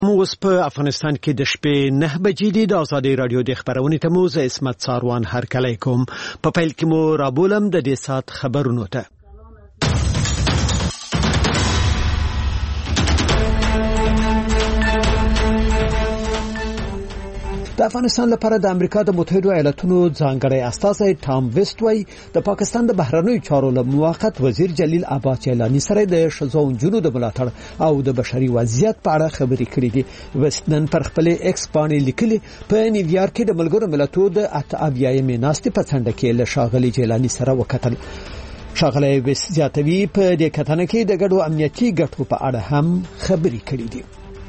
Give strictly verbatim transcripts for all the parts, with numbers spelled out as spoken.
موږ په افغانستان کې د شپې نه بجې دي د ازادي رادیو د خبرونې ته موږ اسمت ساروان هرکلی کوم. په پیل کې مو رابولم د دې سات خبرونو ته. د افغانستان لپاره د امریکا د متحده ایالاتونو ځانګړی استازی ټام ویسټ وایي د پاکستان د بهرنیو چارو له موقت وزیر جلیل عباس چیلانی سره د ښځو او نجونو د ملاتړ او د بشري وضعیت په اړه خبرې کړې دي. ویسټ نن پر خپل ایکس باندې لیکلي په نیویارک کې د ملګرو ملتونو د اته اویایم ناستې په څنډه کې له ښاغلي جیلانی سره وکتل. ښاغلی ویسټ زیاتوي په دې کتنه کې د ګډو امنیتي ګټو په اړه هم خبرې کړې دي.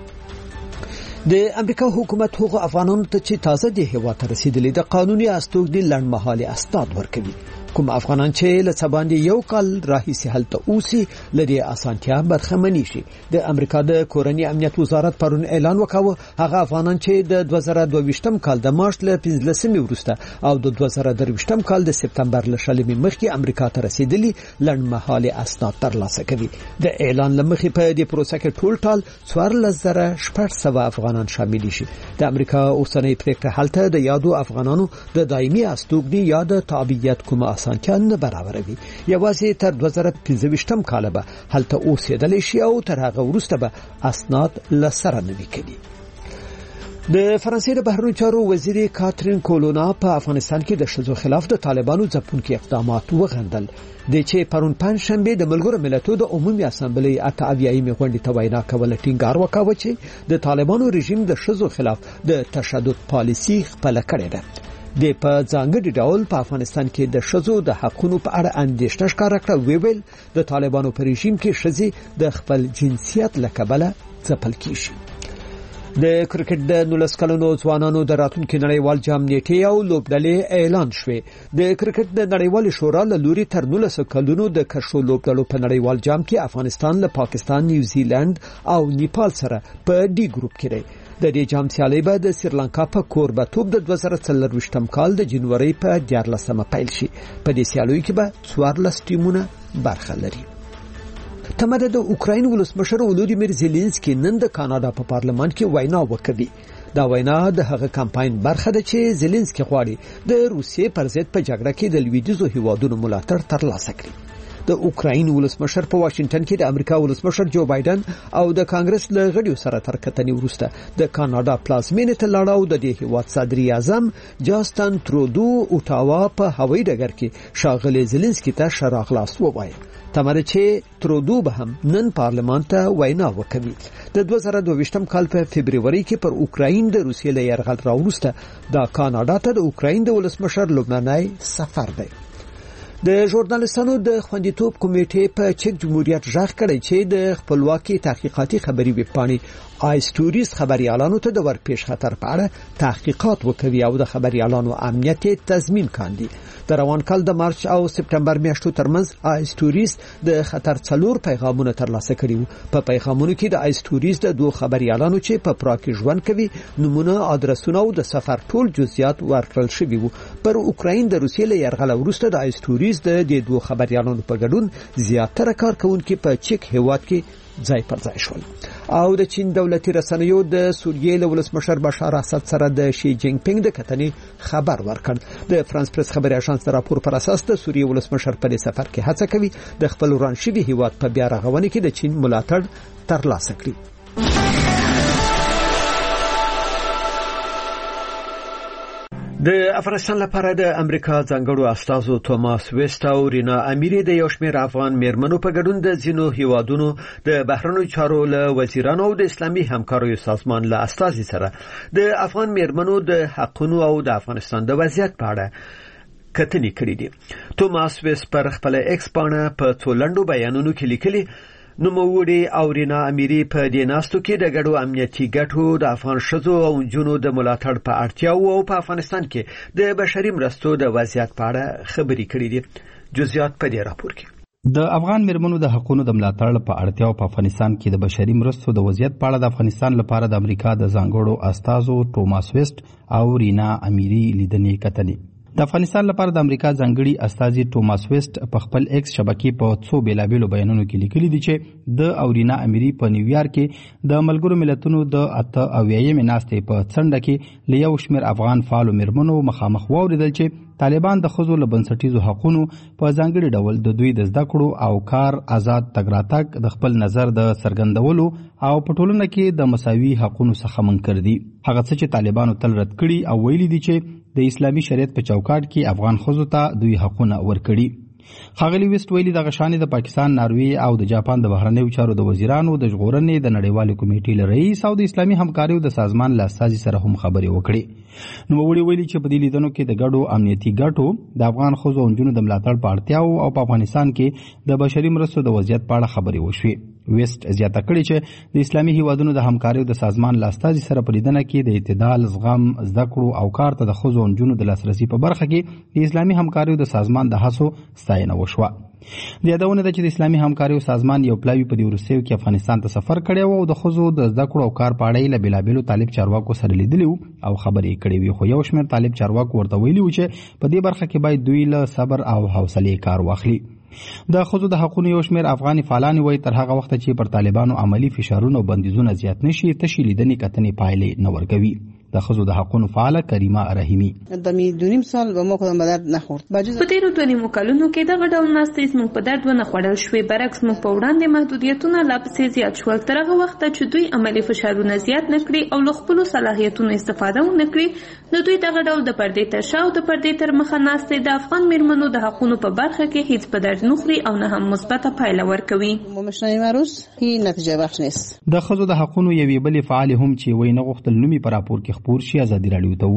د امریکا حکومت هغو افغانانو ته چې تازه د هیواد ته رسیدلي د قانوني استوګنې لړمحالي اسناد ورکوي. کوم افغانان چې له سباندې یو کال راهیسې هلته اوسي لري اسانتیا برخمنی شي. د امریکا د کورنۍ امنیت وزارت پرون اعلان وکاوه هغه افغانان چې د دوه زره دوه ویشتم کال د مارچ له پنځلسمې وروسته او د دوه زره درې ویشتم کال د سپتمبر له شلمې مخکې امریکا ته رسیدلي لړمحالي اسناد ترلاسه کوي. د اعلان لمخې په دې پروسه کې ټول ټال څوارلس زره شپږ سوه افغانان شامل شي. د امریکا اوسنۍ پریکړه هلته د یادو افغانانو د دایمي استوګنې یا د تابعیت کومه اسانتیا نه برابروي. یوازې تر دوه زره پنځه ویشتم کال به هلته اوسېدل شي او تر هغه وروسته به اسناد لسره نوي کړي. د فرانسې د بهرنیو چارو وزیر کاترین کولونا په افغانستان کې د ښځو خلاف د طالبانو ځپونکي اقدامات وغندل. د چې پرون پنځ شنبه د ملګرو ملتونو د عمومي اسامبلې اته اویایم غونډې ته وینا کوله ټینګار وکاوه چې د طالبانو رژیم د ښځو خلاف د تشدد پالیسي خپل کړې ده. د په ځانګړي ډول په افغانستان کې د ښځو د حقوقو په اړه اندېښنه ښکاره کړه. ویل د طالبانو په رژیم کې ښځې د خپل جنسیت له کبله ځپل کیږي. د کرکټ د نولس کلنو ځوانانو د راتلونکي نړیوال جام نیټې او لوبډلې اعلان شوې. د کرکټ د نړیوال شورا له لوري تر نولس کلونو د کشو لوبډلو په نړیوال جام کې افغانستان له پاکستان، نیوزیلند او نیپال سره په ډي ګروپ کې دی. د دې جام سیالي به د سریلانکا په کوربتوب د دوه زره څلرویشتم کال د جنوري په دیارلسمه پیل شي. په دې سیالیو کې به څوارلس ټیمونه برخه لري. تمده د اوکراین ولسمشر ولودیمیر زيلنسکي نن د کاناډا په پارلمان کې وینا وکړه. دا وینا د هغه کمپاین برخه ده چې زيلنسکي غواړي د روسیې پر ضد په جګړه کې د لویدیځو هیوادونو ملاتړ ترلاسه کړي. د اوکراین ولسمشر په واشنگټن کې د امریکا ولسمشر جو بایدن او د کانګرس له غړیو سره تر کتنې وروسته د کاناډا پلازمینې ته لاړ او د دې هیواد صدر اعظم جاستن ترودو اوټاوا په هوایي ډګر کې ښاغلي زيلنسکي ته ښه راغلاست ووایي. تمره چې ترودو به هم نن پارلمان ته وینا وکړي. د دوه زره دوه ویشتم کال په فبرवरी کې پر اوکراین د روسیې له یرغل راوروسته د کاناډا ته د اوکراین د ولسمشر لومړنی سفر دی. د ژورنالیستانو د خوندیتوب کمیټې په چک جمهوریت ژغ کړی چې د خپلواکي تحقیقاتي خبري ویبپاڼې آیستوریز خبريالانو ته د ورپېښ خطر په اړه تحقیقات وکوي او د خبريالانو امنیت تضمین کاندي. د روان کال د مارچ او سپتمبر میاشتو ترمنځ آیستوریز د خطر څلور پیغامونه ترلاسه کړي وو. په پیغامونو کې د آیستوریز د دوه خبريالانو چې په پراګ کې ژوند کوي نمونه، ادرسونه او د سفر ټول جزئیات ورکړل شوي وو. پر اوکراین د روسیې له یرغل وروسته د آیستوریز د دې دوه خبريالانو په ګډون زیاتره کارکونکو په چک هیواد کې ځای پر ځای شول. او د چین دولتي رسنیو د سوریې له ولسمشر بشار اسد سره د شي جینګ پینګ د کتنې خبر ورکړ. د فرانس پریس خبري اژانس راپور پر اساس د سوریې ولسمشر په سفر کې هڅه کوي د خپل ورانشي هیواد په بیا رغونې کې د چین ملاتړ ترلاسه کړي. د افغانستان لپاره د امریکا ځانګړو استازو توماس ویسټ او رینا امیری د یو شمېر افغان میرمنو په ګډون د ځینو هیوادونو د بهرنیو چارو له وزیرانو او د اسلامي همکاریو سازمان له استازي سره د افغان میرمنو د حقوقو او د افغانستان د وضعیت په اړه کتنې کړې دي. توماس ویسټ پر خپل ایکس باندې په څولندو بیانونو کې لیکلي نوموړي او رینا امیری په دې ناستو کې د ګډو امنیتي ګټو د افغان ښځو او نجونو د ملاتړ په اړتیا او په افغانستان کې د بشري مرستو د وضعیت په اړه خبرې کړې دي. جزئیات په دې راپور کې. د افغان میرمنو د حقوقو د ملاتړ په اړتیا او په افغانستان کې د بشري مرستو د وضعیت په اړه د افغانستان لپاره د امریکا د ځانګړو استازو توماس ویسټ او رینا امیری لیدنې کتنې. د افغانستان لپاره د امریکا ځانګړي استازي ټوماس ویسټ په خپل ایکس شبکې په څو بیلابیلو بیانونو کې لیکلي دي چې د اورینا اميري په نیویارک کې د ملګرو ملتونو د اته اویایم ناستې په څنډه کې لیو شمیر افغان فعالو مرمنو مخامخ واوریدل چې طالبان د ښځو له بنسټیزو حقوقو په ځانګړي ډول د دوی د زده کړو او کار آزاد تګ راتګ د خپل نظر د څرګندولو او په ټولنه کې د مساوي حقوقو څخه منکر دي. هغه څه چې طالبانو تل رد کړي او ویلي دي چې د اسلامي شریعت په چوکاټ کې افغان ښځو ته دوی حقونه ورکړي. ښاغلي ویسټ ویلي دغه شانې د پاکستان، ناروې او د جاپان د بهرنیو چارو د وزیرانو د ژغورنې د نړیوالې کمیټې له رئیس او د اسلامي همکاریو د سازمان له استازي سره هم خبرې وکړي. نوموړي ویلي چې په دې لیدنو کې د ګډو امنیتي ګټو، د افغان ښځو او نجونو د ملاتړ په اړتیاو او په افغانستان کې د بشري مرستو د وضعیت په اړه خبرې وشوې. ویسټ زیاته کړې چې د اسلامي هیوادونو د همکاریو د سازمان له استازي سره په لیدنه کې د اعتدال، زغم، زده کړو او کار ته د ښځو او نجونو د لاسرسي په برخه کې د اسلامي همکاریو د سازمان د هڅو ستاینه وشوه. د یادونه ده چې د اسلامي همکاریو سازمان یو پلاوی په دې وروستیو کې افغانستان ته سفر کړی و او د ښځو د زده کړو او کار په اړه له بیلابیلو طالب چارواکو سره لیدلی و او خبرې کړې وې، خو یو شمېر طالب چارواکو ورته ویلي و چې په دې برخه کې باید دوی له صبر او حوصلې کار واخلي. د ښځو د حقوقو یو شمېر افغاني فعالان وایي تر هغه وخته چې پر طالبانو عملی فشارونه او بندیزونه زیات نشي، تشې لیدنې کتنې پایلې نه ورکوي. د ښځو د حقوقو فعاله کریمه رحیمی: د می دونیم سال به مو خدای مدد نه خورد. په تیرو دوه نیمو کلونو کې دغه ډول ناستې زموږ په درد ونه خوړل شوې، برعکس موږ په وړاندې محدودیتونه لا پسې زیات شول. تر هغه وخته چې دوی عملی فشارونه زیات نه کړي او له خپلو صلاحیتونو استفاده ونه کړي، نو دوی دغه ډول د پردې تر شا او د پردې تر مخه ناستې د افغان میرمنو د حقوقو په برخه کې هیڅ په درد نه خوري او نه هم مثبته پایله ورکوي. مشنای مروز هیڅ نتیجه بخش نیست. د ښځو د حقوقو یوې بلې فعال هم چې وای نه غوښتل نومي پر راپور کې خبر شي ازادي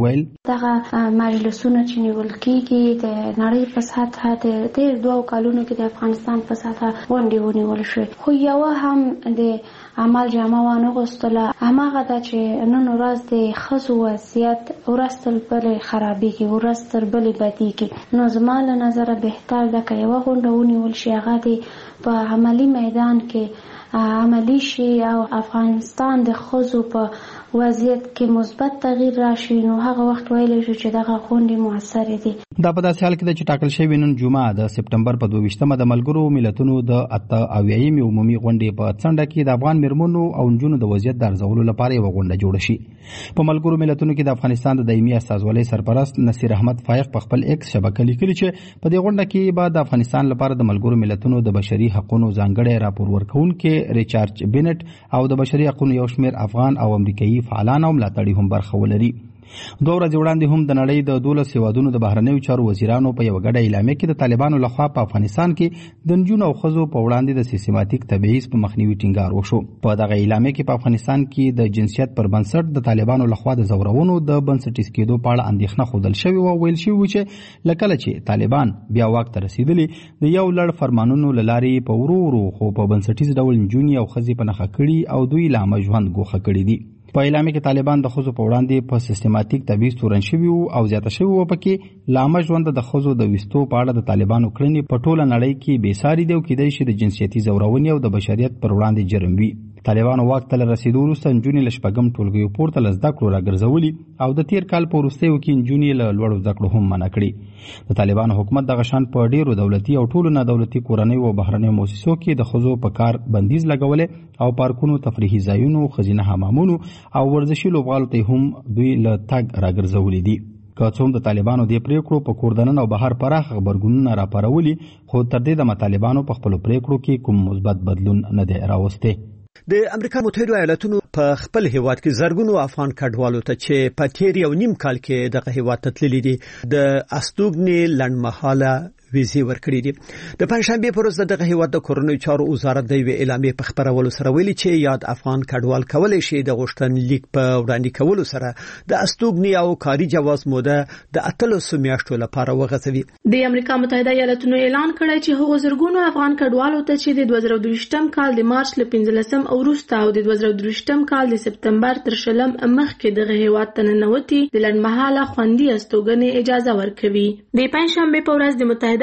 دغه مجلسونه چې نیول کېږي د نړۍ په سطحه د تیر دوه کلونو کې د افغانستان په سطحه غونډې ونیول شوې، خو یوه هم د عمل جامه وانه غوښتله. هماغه ده چې نن ورځ د ښځو وضعیت ورځ تر بلې خرابېږي، ورځ تر بلې بدېږي. نو زما له نظره بهتر ده که یوه غونډه ونیول شي، هغه د په عملي میدان کې عملی شي او افغانستان د ښځو په وضعیت کې مثبت تغییر راشي، نو هغه وخت ویلی شو چې دغه غونډې موثرې دي. دا په داسې حال کې ده چې ټاکل شوې نن جمعه د سپټمبر په دوه ویشتمه د ملګرو ملتونو د اته اویایمې عمومي غونډې په څنډه کې د افغان میرمنو او نجونو د وضعیت د ارزولو لپاره یوه غونډه جوړه شي. په ملګرو ملتونو کې د افغانستان د دایمي استازولۍ سرپرست نصیر احمد فایق په خپل ایکس شبکه لیکلي چې په دې غونډه کې به د افغانستان لپاره د ملګرو ملتونو د بشري حقوقو ځانګړی راپور ورکوونکی ریچارډ بینټ او د بشري حقوقو یو شمېر افغان او امریکایي فعالان او ملاتړي هم برخه ولري. دوه ورځې وړاندې هم د نړۍ د دولس هیوادونو د بهرنیو چارو وزیرانو په یوه ګډه اعلامیه کې د طالبانو لخوا په افغانستان کې د نجونو او ښځو په وړاندې د سیستماتیک تبعیض په مخنیوي ټینګار وشو. په دغه اعلامیه کې په افغانستان کې د جنسیت پر بنسټ د طالبانو لخوا د زورونو د بنسټیز کېدو په اړه اندېښنه ښودل شوې وه او ویل شوي چې له کله چې طالبان بیا واک ته رسېدلي د یو لړ فرمانونو له لارې په ورو ورو خو په بنسټیز ډول نجونې او ښځې په نښه کړي او دوی له عامه ژوند ګوښه کړي دي. په اعلامیه کې طالبان د ښځو په وړاندې په سیستماتیک تبعیض تورن شوي وو او زیاته شوي وو. پکې له عامه ژونده د ښځو د ویستو په اړه د طالبانو کړنې په ټوله نړۍ کې بېساري دي او کیدای شي د جنسیتي ځورونې او د بشریت پر وړاندې جرم وي. طالبانو واک ته له رسېدو وروسته نجونې له شپږم ټولګیو پورته له زده کړو راګرځولي او د تیر کال په وروستیو کې نجونې له لوړو زده کړو هم منع کړي. د طالبانو حکومت دغه شان په ډیرو دولتي او ټولو نه دولتي کورنیو او بهرنیو موسسو کې د ښځو په کار بندیز لګولې او پارکونو، تفریحي ځایونو، ښځینه حمامونو او ورزشي لوبغالو ته هم دوی له تګ راګرځولي دي. که څوم د طالبانو د پریکړو په کور دننه او بهر پراخ خبرګونونه راپارولي، خو تر دې دمه طالبانو په خپلو پریکړو کې کوم مثبت بدلون نه دی راوستی. د امریکا متحده ایالاتونو په خپل هیواد کې زرګونو افغان کډوالو ته چې په تیر یو نیم کال کې دغه هیواد ته تللي دي د استوګنې لنډمهاله ویزې ورکړي دي. د پنځشنبه پر ورځ دغه هیواد د کورنیو چارو وزارت د یوې اعلامیې په خبرولو سره ویلي چې یاد افغان کډوال کولای شي د غوښتنلیک په وړاندې کولو سره د استوګنې او کاري جواز موده د اتلسو میاشتو لپاره وغځوي. د امریکا متحده ایالاتونو اعلان کړی چې هغو زرګونو افغان کډوالو ته چې د دوه زره دوه کال د مارچ له پنځلسم او وروسته او د دوه زره دوه کال د سپتمبر تر شلم مخکې دغه هیواد ته ننوتي د لنډمهاله خوندي استوګنې اجازه ورکوي. د پنځشنبه په ورځ د متحده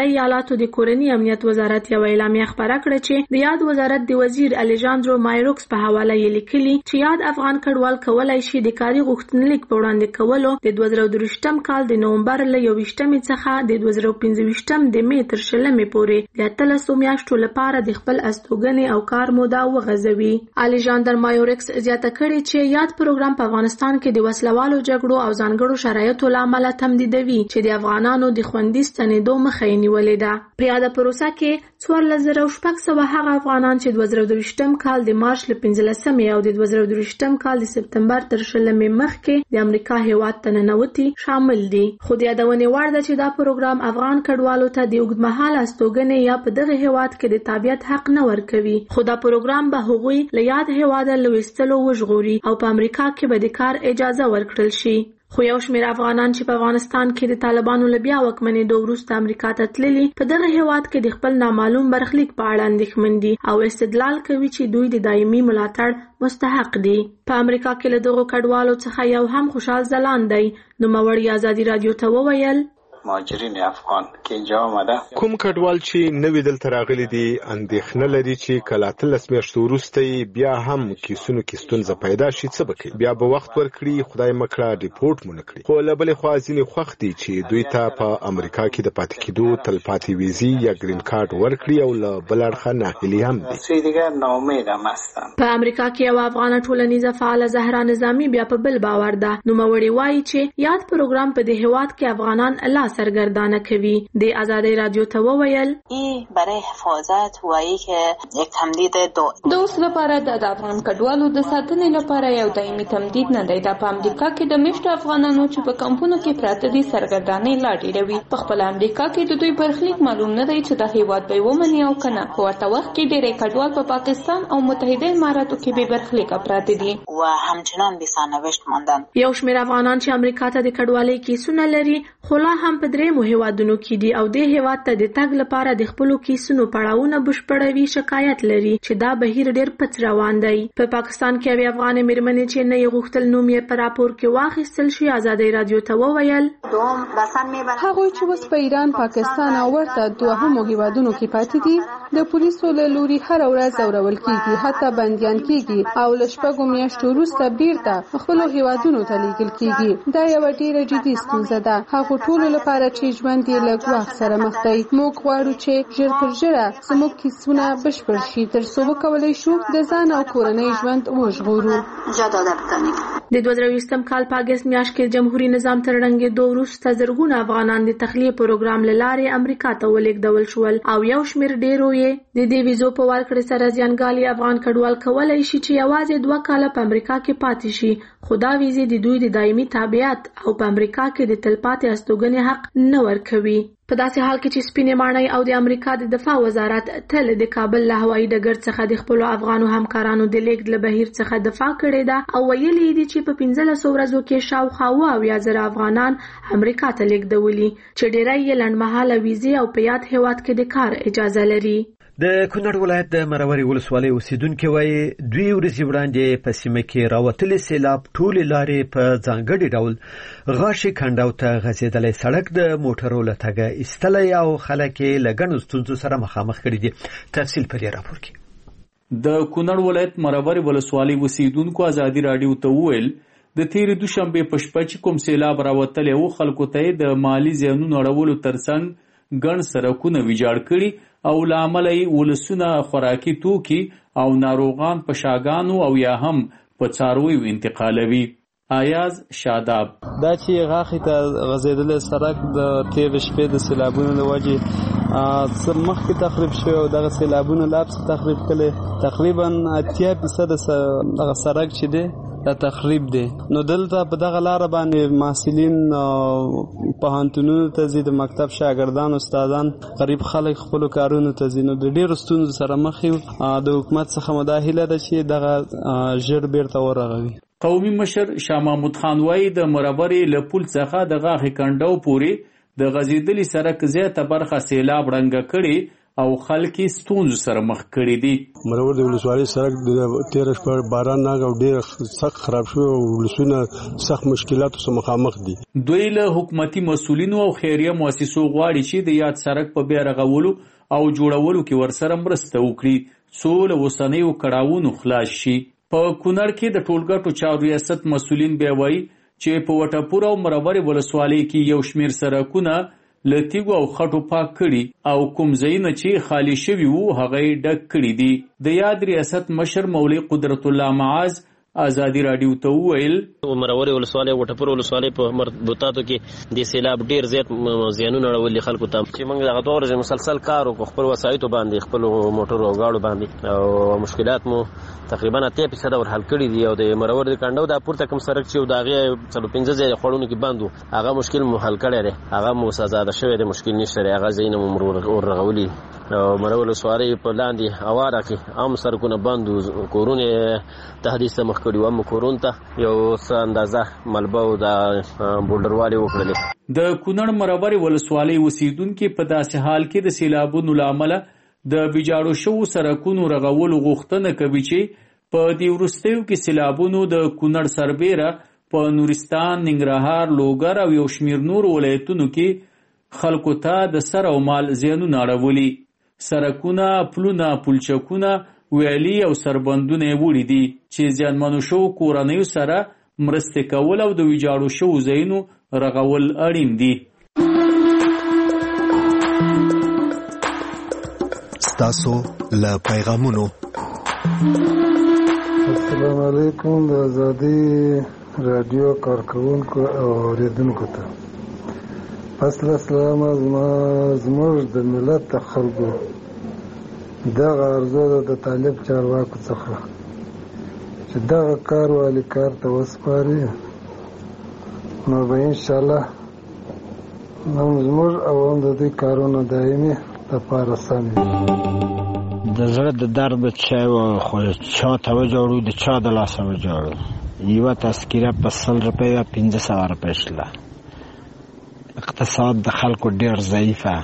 متحده ایالاتو د کورنی امنیت وزارت یو اعلامیه خبره کړه چې د یاد وزارت د وزیر الیجاندرو مایروکس په حواله یې لیکلي چې یاد افغان کډوال کولای شي د کاري غوښتنلیک په وړاندې کولو د دوه زره درویشتم کال د نومبر له یوویشتمې څخه د دوه زره پنځویشتم د مې تر شلمې پورې د اتلسو میاشتو لپاره د خپل استوګنې او کار موده وغځوي. الیجاندر مایروکس زیاته کړې چې یاد پروګرام په افغانستان کې د وسلوالو جګړو او ځانګړو شرایطو له امله تمدیدوي چې د افغانانو د خوندي ستنېدو مخه یې نیولې ده. په یاده پروسه کې څوارلس زره شپږ سوه هغه افغانان چې دوه زره درویشتم کال د مارچ له پنځلسمې او د دوه زره درویشتم کال د سپتمبر تر شلمې مخکې د امریکا هېواد ته ننوتي شامل دي. خو د یادونې وړ ده چې دا پروګرام افغان کډوالو ته د اوږدمهاله استوګنې یا په دغه هېواد کې د تابعیت حق نه ورکوي، خو دا پروګرام به هغوی له یاد هېواده له ویستلو وژغوري او په امریکا کې به د کار اجازه ورکړل شي. خو یو شمېر افغانان چې په افغانستان کې د طالبانو له بیا واکمنېدو وروسته امریکا ته تللي په دغه هېواد کې د خپل نامعلوم برخلیک په اړه اندېښمن دي او استدلال کوي چې دوی د دایمي ملاتړ مستحق دي. په امریکا کې له دغو کډوالو څخه یو هم خوشحال ځلان دی. نوموړي ازادي راډیو ته وویل مهاجرین افغان کې اینجا آمده کوم کډوال چې نوې دلته راغلي دي اندېښنه لري چې کله اتلس میاشتو وروسته بیا هم کیسونو کې ستونزه پیدا شي څه به کوي، بیا به وخت ورکړي، خدای مکړه ریپورټ مو نه کړي. خو له بلې خوا ځینې خوښ دي چې دوی ته په امریکا کې د پاتې کېدو تلپاتې ویزې یا ګرین کارت ورکړي او له بل اړخه ناهیلي هم دي. څه دیگر ناامید هم هستن. په امریکا کې یو افغانه ټولنیزه فعاله زهرا نظامي بیا په بل باور ده. نوموړي وایي چې یاد پروګرام په دې هېواد کې افغانان لا سرګردانه کوي. د ازادي راډیو ته وویل ای برای حفاظت وایي چې یک تمدید دو د اوس لپاره د افغان کډوالو د ساتنې لپاره یو دایمي تمدید نه دی. دا په امریکا کې د میشتو افغانانو چې په کمپونو کې پراته دي سرګردانۍ لا ډیروي. په خپل امریکا کې د دوی برخلیک معلوم نه دی چې د هیواد به ومني او کنه. په ورته وخت کې ډېری کډوال په پاکستان او متحده اماراتو کې به برخلیک پراته دي و همچنان بی سرنوشت ماندن. یو شمېر افغانان چې امریکا ته د کډوالۍ کیسونه لري خو لا هم په درېیمو هیوادونو کې دي او د هیواد ته د تګ لپاره د خپلو کیسونو پړاوونه بشپړوي شکایت لري چې دا بهیر ډېر پڅ روان دی. په پا پاکستان کې یوې افغانې مېرمنې چې نه یې غوښتل نوم یې په راپور کې واخیستل شي ازادي راډیو ته وویل هغوی چې اوس په ایران، پاکستان او ورته دوهمو هیوادونو کې پاتې دي د پولیسو له لوري هره ورځ ځورول کیږي، حتی بندیان کیږي او له شپږو میاشتو وروسته بیرته خپلو هیوادونو ته لیږل کیږي. دا یوه ډېره جدي ستونزه ده هغو ټولو لپاره چې ژوند یې له ګواښ سره مخ دی. موږ غواړو چې ژر تر ژره زموږ کیسونه بشپړ شي تر څو وکولی شو د ځان او کورنۍ ژوند وژغورو. د دوه زره ویشتم کال په اګست میاشت کې جمهوریت نظام تر ړنګېدو وروسته زرګونه افغانان د تخلیه پروګرام له لارې امریکا ته ولېږدول شول او یو شمېر ډېرو یې د دې ویزو په ورکړې سره زیانګالي افغان کډوال کولی شي چې یوازې دوه کاله په امریکا کې پاتې شي، خو دا ویزې د دوی د دایمي تابعیت او په امریکا کې د تلپاتې استوګنې حق نه ورکوي. په داسې حال کې چې سپینې ماڼۍ او د امریکا د دفاع وزارت تل د کابل له هوایي ډګر څخه د خپلو افغانو همکارانو د لیږد له بهیر څخه دفاع کړې ده او ویلي دي چې په پنځلسو ورځو کې شاوخوا اوه اویا زره افغانان امریکا ته لیږدولي چې ډېری یې لنډمهاله ویزې او په یاد هېواد کې د کار اجازه لري. د کونړ ولایت د مروري ولسوالۍ اوسیدونکو وایي دوی ورځې وړاندې په سیمه کې راوتلي سیلاب ټولې لارې په ځانګړي ډول غاښي کنډاو ته غځېدلی سړک د موټرو له تګه ایستلی او خلک یې له ګڼو ستونزو سره مخامخ کړي دي. تفصیل په دې راپور کې. د کونړ ولایت مروري ولسوالۍ اوسیدونکو ازادي راډیو ته وویل د تیرې دوشنبې په شپه چې کوم سیلاب راوتلی و خلکو ته د مالي زیانونو اړولو ترڅنګ ګڼ سړکونه ویجاړ کړي او له امله یې ولسونه خوراکي توکي او ناروغان په شاګانو او یا هم په څارویو انتقالوي. ایاز شاداب دا چې غاښې ته غځېدلی سړک د تېرې شپې د سیلابونو له وجې څه مخکې تخریب شوی او دغه سیلابونو لا پسې تخریب کړی. تقریبا اتیا فیصده دغه سړک چې دی دا تخریب دی. نو دلته په دغه لاره باندې محصلین پوهنتونونو ته ځي، د مکتب شاګردان، استادان، غریب خلک خپلو کارونو ته ځي. نو د ډېرو ستونزو سره مخ یو. د حکومت څخه مو دا هیله ده چې دغه ژر بیرته ورغوي. قومي مشر شاه محمود خان وایي د مربرې له پل څخه د غاښې کنډو پورې د غځېدلي سړک زیاته برخه سیلاب ړنګه کړې او خلک ستونزو سره مخ کړي دي. مرور د ولسوالۍ سړک د تیر شپه باران نه او ډیر سخت خراب شو او ولسونه سخت مشکلاتو سره مخامخ دي. دوی له حکومتي مسولینو او خیریه مؤسسو غواړي چې د یاد سړک په بیا رغولو او جوړولو کې ورسره مرسته وکړي څو له اوسنیو کړاوونو خلاص شي. په کونړ کې د ټولګټو چارو ریاست مسولین بیا وایي چې په وټپور او مرورې ولسوالۍ کې یو شمیر سړکونه له تیږو او خټو پاک کړي او کوم ځایونه چې خالي شوي وو هغه یې ډک کړي دي. د یاد ریاست مشر مولوي قدرت الله معاذ ازادي راډیو ته وویل مرورې ولسوالۍ وټپور ولسوالۍ په مربوطاتو کې د سیلاب ډیر زیات زیانونه اړولي خلکو ته چې موږ دغه دوه ورځې مسلسل کار وکړو خپل وسایطو باندې خپل موټرو او غاړو باندې او مشکلات مو تقریبا اتیا فیصد ور حل کړي دي او د مرور د کندو د پورته کوم سړک چې د هغه څلور پنځه ځای خړونو کې بندو هغه مشکل مو حل کړی دی هغه مو سزا ده شوی د مشکل نشته هغه زینه مرور ورغولي او مرور ولسوالۍ په لاندې اواره کې عام سړکونه بندو کورونه تهدید سره مخ کړي و کورون ته یو څه اندازه ملبه او د بولډروالي وکړلې. د کونړ مرورې ولسوالۍ اوسیدونکو په داسې حال کې د سیلابونو له امله د ویجاړو شوو سړکونو رغولو غوښتنه کوي چې په دې وروستیو کې سیلابونو د کونړ سربیره په نورستان، ننګرهار، لوګر او یو شمیر نور ولایتونو کې خلکو ته د سر او مال زیانونه اړولي. سړکونه، پلونه، پلچکونه، ویالي او سربندونه یې وړي دي چې زیانمنو شوو کورنیو سره مرستې کول او د ویجاړو شوو ځایونو رغول اړین دي. ستاسو له پیغامونو السلام علیکم د ازادي رادیو کارکونکو او اوریدونکو ته اصل اسلام زموږ د ملت د خلکو دغه ارزو ده د طالب چارواکو څخه چې دغه کار والی کار ته وسپاري نو به انشاءالله زموږ او هم د دوی کارونه دایمي لپاره سم وي. د زړه د درد چای و خو چا ته وجوړو د چا د لاسه وجوړو یوه تذکیره په سل روپۍ پنځه سوه روپۍ شله. اقتصاد د خلکو ډېر ضعیفه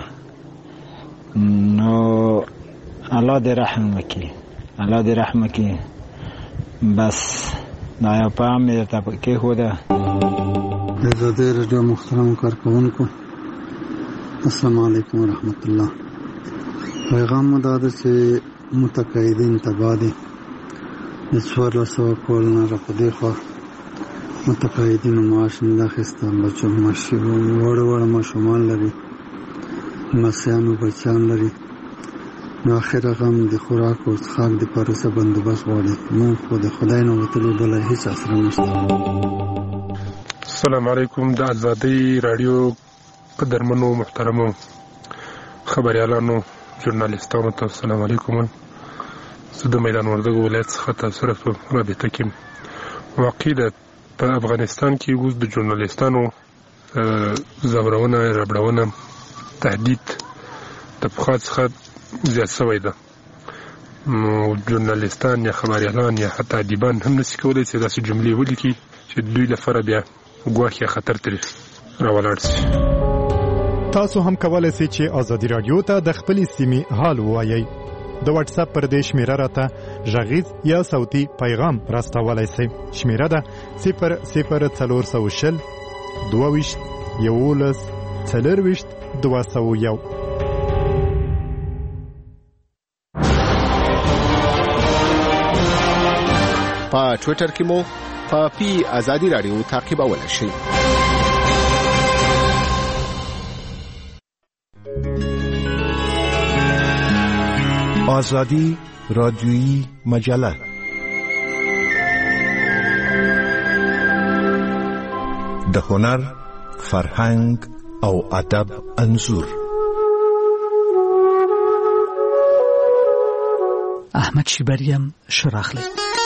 نو الله دې رحم وکړي الله دې رحم وکړي بس دا یو پیغام مې درته کېښوده. د ازادي راډیو محترمو کارکوونکو السلام علیکم ورحمت الله. پیغام مو دا ده چې متقاعدین تباه دي د څوارلس سوه کلونه را په دې خوا متقاعدینو معاش نه اخیسته بچو وړه وړه ماشومان لري لمسیانو بچیان لري نو آخر غم د خوراک او څښاک دپاره څه بندوبست غواړي موږ خو د خدای نه وتلو بله هېڅ اسره نشته. السلام علیکم د ازادۍ راډیو قدرمنو محترمو خبریالانو ژورنالیستانو ته السلام علیکم. زه د میدان وردګو ولایت څخه تاسو سره په رابطه کې واقع ده په افغانستان کې اوس د ژورنالیستانو ځورونه ربړونه تهدید د پخوا څخه زیات شوی ده. نو ژورنالیستان یا خبریالان یا حتی ادیبان هم نشي کولی چې داسې جملې ولیکي چې دوی لپاره بیا ګواښ یا خطر ترې راولاړ شي. تاسو هم کولای شئ چې ازادي راډیو ته د خپلې سیمې حال ووایئ. د واتس اپ پر دې شمیره راته غږیز یا صوتي پیغام راستولای شئ. شمیره ده صفر صفر څلور سوه شل دوه ویشت یولس څلور ویشت دوه سوه یو. په ټویټر کې مو په پی ازادي راډیو تعقیبولی شئ. آزادی رادیویی مجله د هنر، فرهنګ او ادب انځور. احمد شیبریم شراخلی.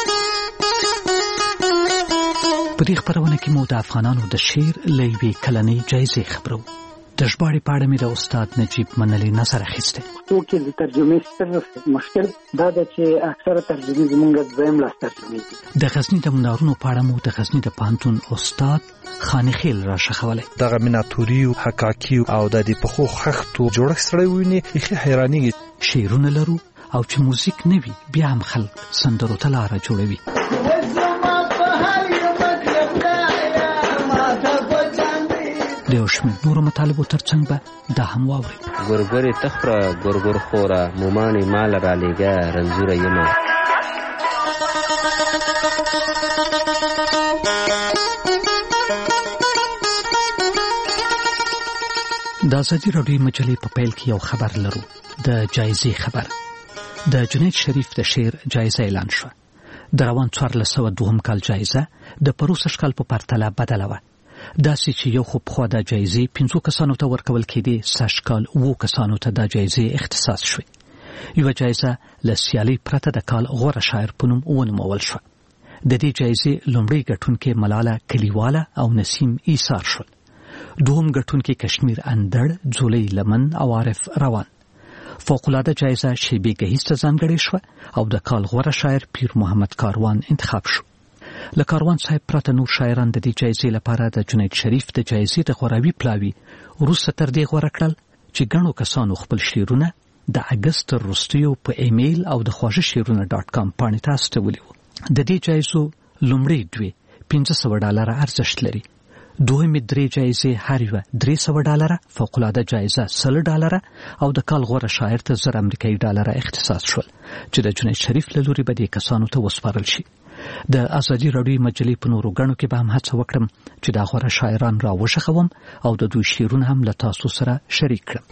په دې خبرونه کې مو د افغانانو د شعر له یوې کلنۍ جایزې خبرو. د ژباړې په اړه مې د استاد نجیب منلي نظر اخیستی. اوکې د ترجمې ستر مشکل دا ده چې اکثره ترجمې زمونږ دویم لاس ترجمې دي. د غزني د منارونو په اړه مو د غزني د پوهنتون استاد خانخیل را شخولی. دغه میناتوري او حکاکي او د دې پخو خښتو جوړښت سره ویني یخي حیرانېږي شعرونه لرو او چې موزیک نه وي بیا هم خلک سندرو ته لاره جوړوي. د یو شمېر نورو مطالبو ترڅنګ به دا هم واورئ. ګورګورې تخره ګورګور خوره مومانې مال رالیږه رنځوره یمه. د ازادي راډیو مجلې په پیل کې یو خبر لرو، د جایزې خبر. د جنید شریف د شعر جایزه اعلان شوه. د روان څوارلس سوه دوهم کال جایزه د پروسږ کال په پرتله بدله وه. داسې چې یو خو پخوا دا جایزې پنځو کسانو ته ورکول کېدې، سږ کال اوو کسانو ته دا جایزې اختصاص شوې. یوه جایزه له سیالۍ پرته د کال غوره شاعر په نوم ونومول شوه. د دې جایزې لومړی ګټونکي ملاله کلیواله او نسیم ایثار شول. دوهم ګټونکي کشمیر اندړ، ځولۍ لمن او عارف روان. فوق‌العاده جایزه شیبې ګهیځ ته ځانګړې شوه او د کال غوره شاعر پیر محمد کاروان انتخاب شو. له کاروان صاحب پرته نور شاعران د دې جایزې لپاره د جنید شریف د جایزې د غوراوي پلاوي وروسته تر دې غوره کړل چې ګڼو کسانو خپل شعرونه د اګست تر وروستیو په ایمیل او د خواږه شعرونه ډاټ کام پاڼې ته استولي وو. د دې جایزو لومړی دوې پنځه سوه ډالره ارزښت لري. دوهمې درې جایزې هر یوه درې سوه ډالره، فوق‌العاده جایزه سل ډالره او د کال غوره شاعر ته زر امریکایي ډالره اختصاص شول چې د جنید شریف له لوري به دې کسانو ته وسپارل شي. د ازادي راډیو مجلې په نورو ګڼو کې به هم هڅه وکړم چې دا غوره شاعران را وشخوم او د دوی شعرونه هم له تاسو سره شریک کړم.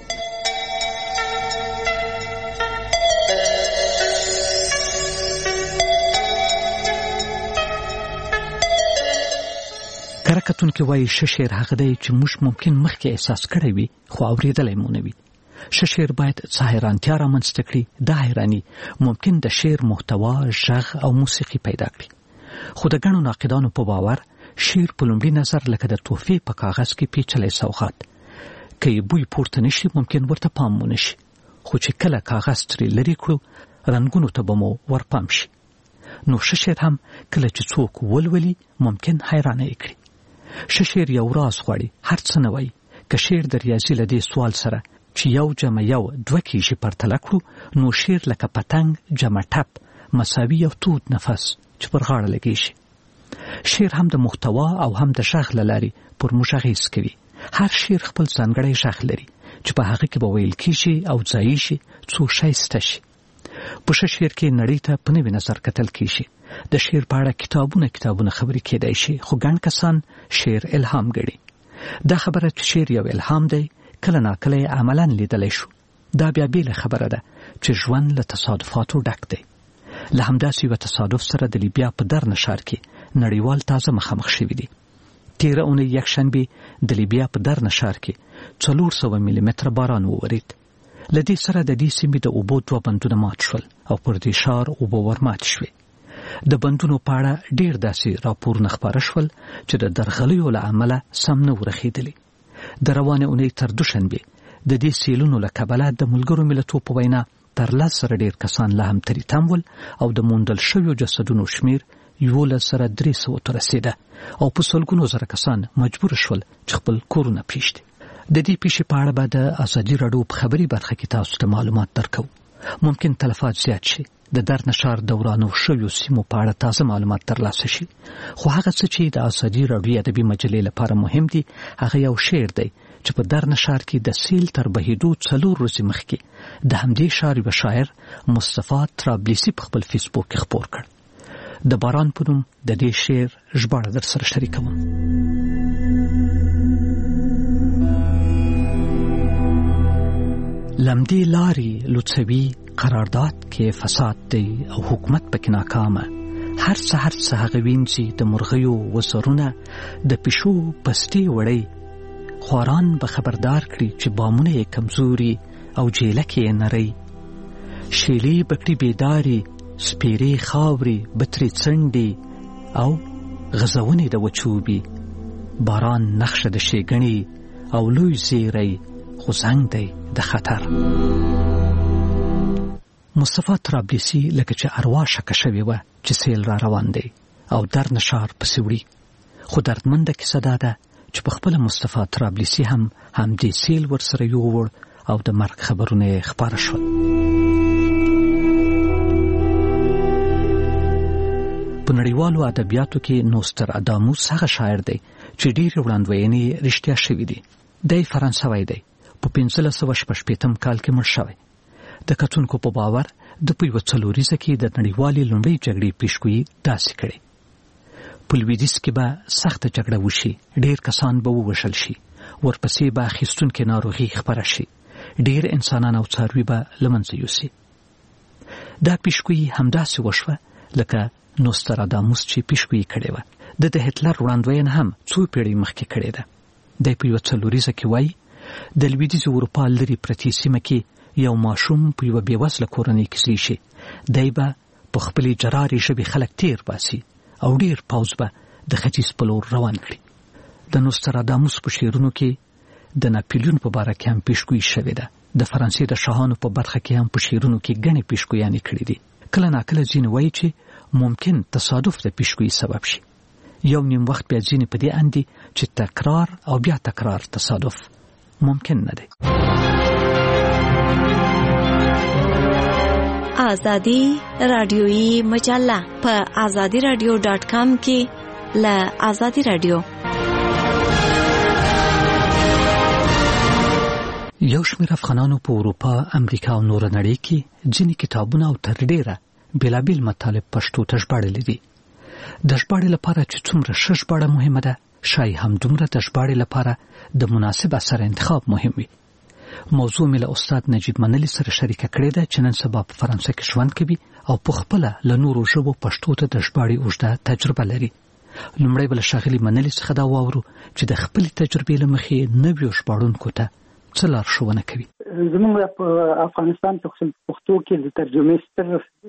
کره کتونکي وایي ښه شعر هغه دی چې موږ ممکن مخکې احساس کړی وي خو اورېدلی مو نه وي. ښه شعر باید څه حیرانتیا رامنځته کړي. دا حیراني ممکن د شعر محتوا، غږ او موسیقي پیدا کړي. خو د ګڼو ناقدانو په باور شعر په لومړي نظر لکه د تحفې په کاغذ کې پیچلی سوغات. که یې بوی پورته نشي ممکن ورته پام مو نشي، خو چې کله کاغذ ترې لرې کړو رنګونو ته به مو ورپام شي. نو ښه شعر هم کله چې څوک ولولي ممکن حیرانه یې کړي. ښه شعر یو راز غواړي، هر څه نه وایي. که شعر د ریاضي له دې سوال سره چې یو جمع یو دوه کېږي پرتله کړو نو شعر لکه پتنګ جمع ټپ مساوي یو تود نفس چې پر غاړه لګېږي. شعر هم د محتوا او هم د غږ له لارې پر موږ اغېز کوي. هر شعر خپل ځانګړی غږ لري چې په هغه کې به ویل کېږي او ځایېږي څو ښایسته شي. په ښه شعر کې نړۍ ته په نوي نظر کتل کېږي. د شعر په اړه کتابونه کتابونه خبرې کېدای شي، خو ګڼ کسان شعر الهام ګڼي. دا خبره چې شعر یو الهام دی کله ناکله یې عملاً لیدلی شو. دا بیا بیله خبره ده چې ژوند له تصادفاتو ډک دی. له همداسې یوه تصادف سره د لیبیا په درنه ښار کې نړیوال تازه مخامخ شوي دي. تېره اونۍ یکشنبې د لیبیا په درنه ښار کې څلور سوه میلي متره باران وورید. له دې سره د دې سیمې د اوبو دوه بندونه مات شول او پر دې ښار اوبه ورمات شوې. د بندونو په اړه ډېر داسې راپورونه خپاره شول چې د درغلیو له امله سم نه ورخېدلي. د روانې اونۍ تر دوشنبې د دې سیلونو له کبله د ملګرو ملتو په وینا تر لس زره ډېر کسان لا هم ترې تم ول او د موندل شویو جسدونو شمېر یولس زره درې سوو ته رسېده او په سلګونو زره کسان مجبور شول چې خپل کورونه پرېږدي. د دې پیښې په اړه به د ازادي راډیو په خبري برخه کې تاسو ته معلومات درکو. ممکن تلفات زیات شي، د درنه ښار دورانو شویو سیمو په اړه تازه معلومات ترلاسه شي، خو هغه څه چې د ازادي راډیو ادبي مجلې لپاره مهم دي هغه یو شعر دی چې په درنه ښار کې د سیل تر بهیدو څلور ورځې مخکې د همدې ښار یوه شاعر مصطفی طرابلسي په خپل فیسبوک کې خپور کړ. د باران په نوم د دې شعر ژباړه در سره شریکوم. لمدې لارې لوڅوي قرارداد کې فساد دی او حکومت پکې ناکامه. هر څه هر څه هغه وینځي د مرغیو وزرونه د پیشو پستې وړی. خواران به خبردار کړي چې بامونه یې کمزوري او جیلکې یې نری. شیلې بکړي بیداري سپیرې خاورې بترې څنډې او غزونې د وچوبي. باران نخشه د ښېګڼې او لوی زیری خو زنګ دی د خطر. مصطفی طرابلسي لکه چې اروا شکه شوې وه چې سیل را روان دی او درنه ښار پسې وړي. خو دردمنده کیسه دا ده چې په خپله مصطفی طرابلسي هم همدې سیل ورسره یووړ او د مرګ خبرونه یې خپاره شول. په نړیوالو ادبیاتو کې نوستراداموس هغه شاعر دی چې ډېر وړاندوینې رښتیا شوي دي. دی فرانسوی دی، په پنځلس سوه شپږ شپېتم کال کې مړ شوی. د کتونکو په باور د په یوه څلوریزه کې د نړیوالې لومړۍ جګړې پیشګویي داسې کړې. په لویدیځ کې به سخته جګړه وشي، ډېر کسان به ووژل شي، ورپسې به اخیستونکې ناروغي خپره شي، ډېر انسانان او څاروي به له منځه یوسي. دا پیشګویي همداسې وشوه لکه نوستراداموس چې پیشګویي کړې وه. د د هټلر وړاندوینه هم څو پیړۍ مخکې کړې ده. دی په یوه څلوریزه کې وایي د لویدیځې اروپا لرې پرتې سیمه کې یو ماشوم په یوه بېوزله کورنۍ کې زوی شي، دی به په خپلې جرارې ژبې خلک تیر باسي او ډېر پوځ به د ختیځ په لور روان کړي. د نوستراداموس په شعرونو کې د ناپلیون په باره کې هم پیشګویي شوې ده. د فرانسې د شاهانو په برخه کې هم په شعرونو کې ګڼې پیشګویانې کړې دي. کله ناکله ځینې وایي چې ممکن تصادف د پیشګویي سبب شي. یو نیم وخت بیا ځینې په دې اندي چې تکرار او بیا تکرار تصادف ممکن نه دی. آزادی رادیویی مجله په آزادی رادیو ډاټ کام کې له آزادی رادیو. یو شمېر افغانانو په اروپا، امریکا او نور نړۍ کې ځینې کتابونه او تر ډېره بېلابېل مطالب پښتو ته ژباړلي دي. د ژباړې لپاره چې څومره ښه ژباړه مهمه ده، شاید همدومره د ژباړې لپاره د مناسب اثر انتخاب مهم وي. موضوع مې له استاد نجیب منلي سره شریکه کړې ده چې نن سبا په فرانسه کې ژوند کوي او په خپله له نورو ژبو پښتو ته د ژباړې اوږده تجربه لري. لومړی به له ښاغلي منلي څخه دا واورو چې د خپلې تجربې له مخې نویو ژباړونکو ته څه لارښوونه کوي. زموږ په افغانستان په پښتو کې د ترجمې ستر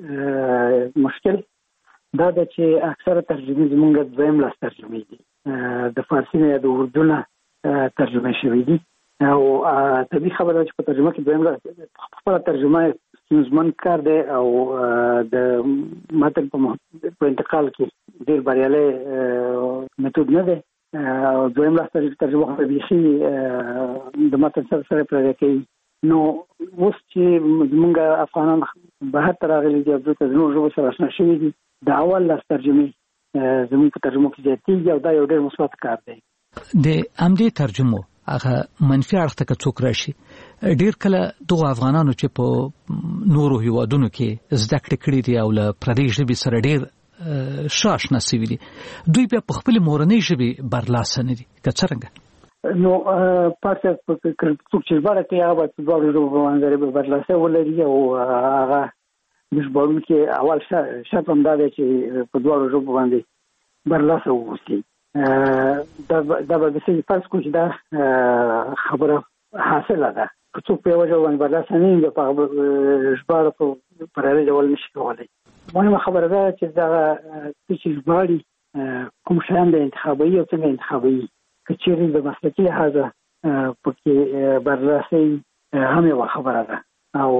مشکل دا ده چې اکثره ترجمې زموږ دویم لاس ترجمې دي، د فارسي نه یا د اردو نه ترجمه شوي دي. او طبیعي خبره ده چې په ترجمه کې دویم لاس خپله ترجمه ستونزمن کار دی او د متن په انتقال کې ډېر بریالی میتود نه دی. او دویم لاس ترجمه خو بیخي د متن سره سره پرې کوي. نو اوس چې زموږ افغانان بهر ته راغلي دي او دلته د نورو ژبو سره اشنا شوي دي، د اول لاس ترجمې زموږ په ترجمو کې زیاتېږي او دا یو ډېر مثبت کار دی. د همدې ترجمو هغه منفي اړخ ته که څوک راشي، ډېر کله دغو افغانانو چې په نورو هیوادونو کې زده کړې کړي دي او له پردۍ ژبې سره ډېر ښه اشنا سوي دي، دوی بیا په خپلې مورنۍ ژبې برلاسه نه دي. که څرنګه نو پاتې څوک چې ژباړه کوي هغه باید په دواړو ژبو باندې برلاسه ولري او هغه د ژباړونکي اول شرط هم دا دی چې په دواړو ژبو باندې برلاسه واوسي. دا به داسې فرض کړو چې دا خبره حاصله ده. که څوک په یوه ژبه باندې برلاسه نه وي، په ژباړه په پراري ډول نشي کولی. مهمه خبره ده چې دغه څه چې ژباړي کوم شیان د انتخابوي او څنګه انتخابوي. که چېرې د مسلکي لحاظه پکې برلاسۍ هم یوه خبره ده او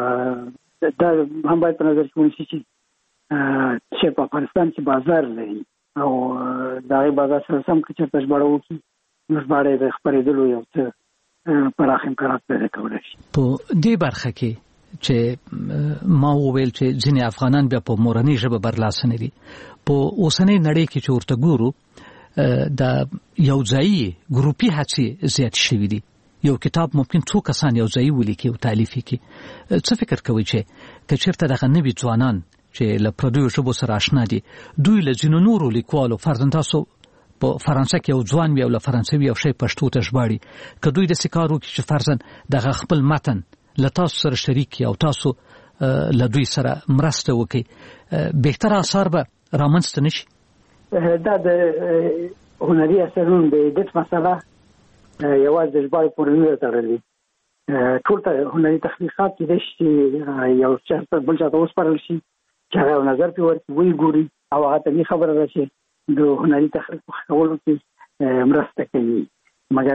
دا هم باید په نظر کې ونیسي چې چې په افغانستان کې بازار لري او د هغې بازار سره سم که چېرته ژباړه وکړي نو ژباړه یې د خپرېدلو یو څه پراخ امکانات پیدا کولی شي. په دې برخه کې چې ما وویل چې ځینې افغانان بیا په مورنۍ ژبه برلاسه نه دي، په اوسنۍ نړۍ کې چې ورته ګورو د یو ځایي ګروپي هڅې زیات شوي دي. یو کتاب ممکن څو کسان یو ځایي ولیکي او تالیف یې کړي. څه فکر کوئ چې که چېرته دغه نوي ځوانان چې له پردیو ژبو سره اشنا دي، دوی له ځینو نورو لیکوالو فرضاً تاسو په فرانسه کې یو ځوان وي او له فرانسوي یو شی پښتو ته ژباړي، که دوی داسې کار وکړي چې فرضاً دغه خپل متن له تاسو سره شریک کړي او تاسو له دوی سره مرسته وکړي، بهتره آثار به رامنځته نه شي؟ دا د هنري اثرونو د ایډیټ مسله یوازې د ژباړې پورې نه ده تړلې. ټول هنري تخلیقات کېدای شي چې یو چا بل چا ته وسپارل شي چې هغه یو نظر پرې ورکړي، ویې ګوري او هغه طبیعي خبره ده چې د هنري تخلیق په ښه کولو کې مرسته کوي. مګر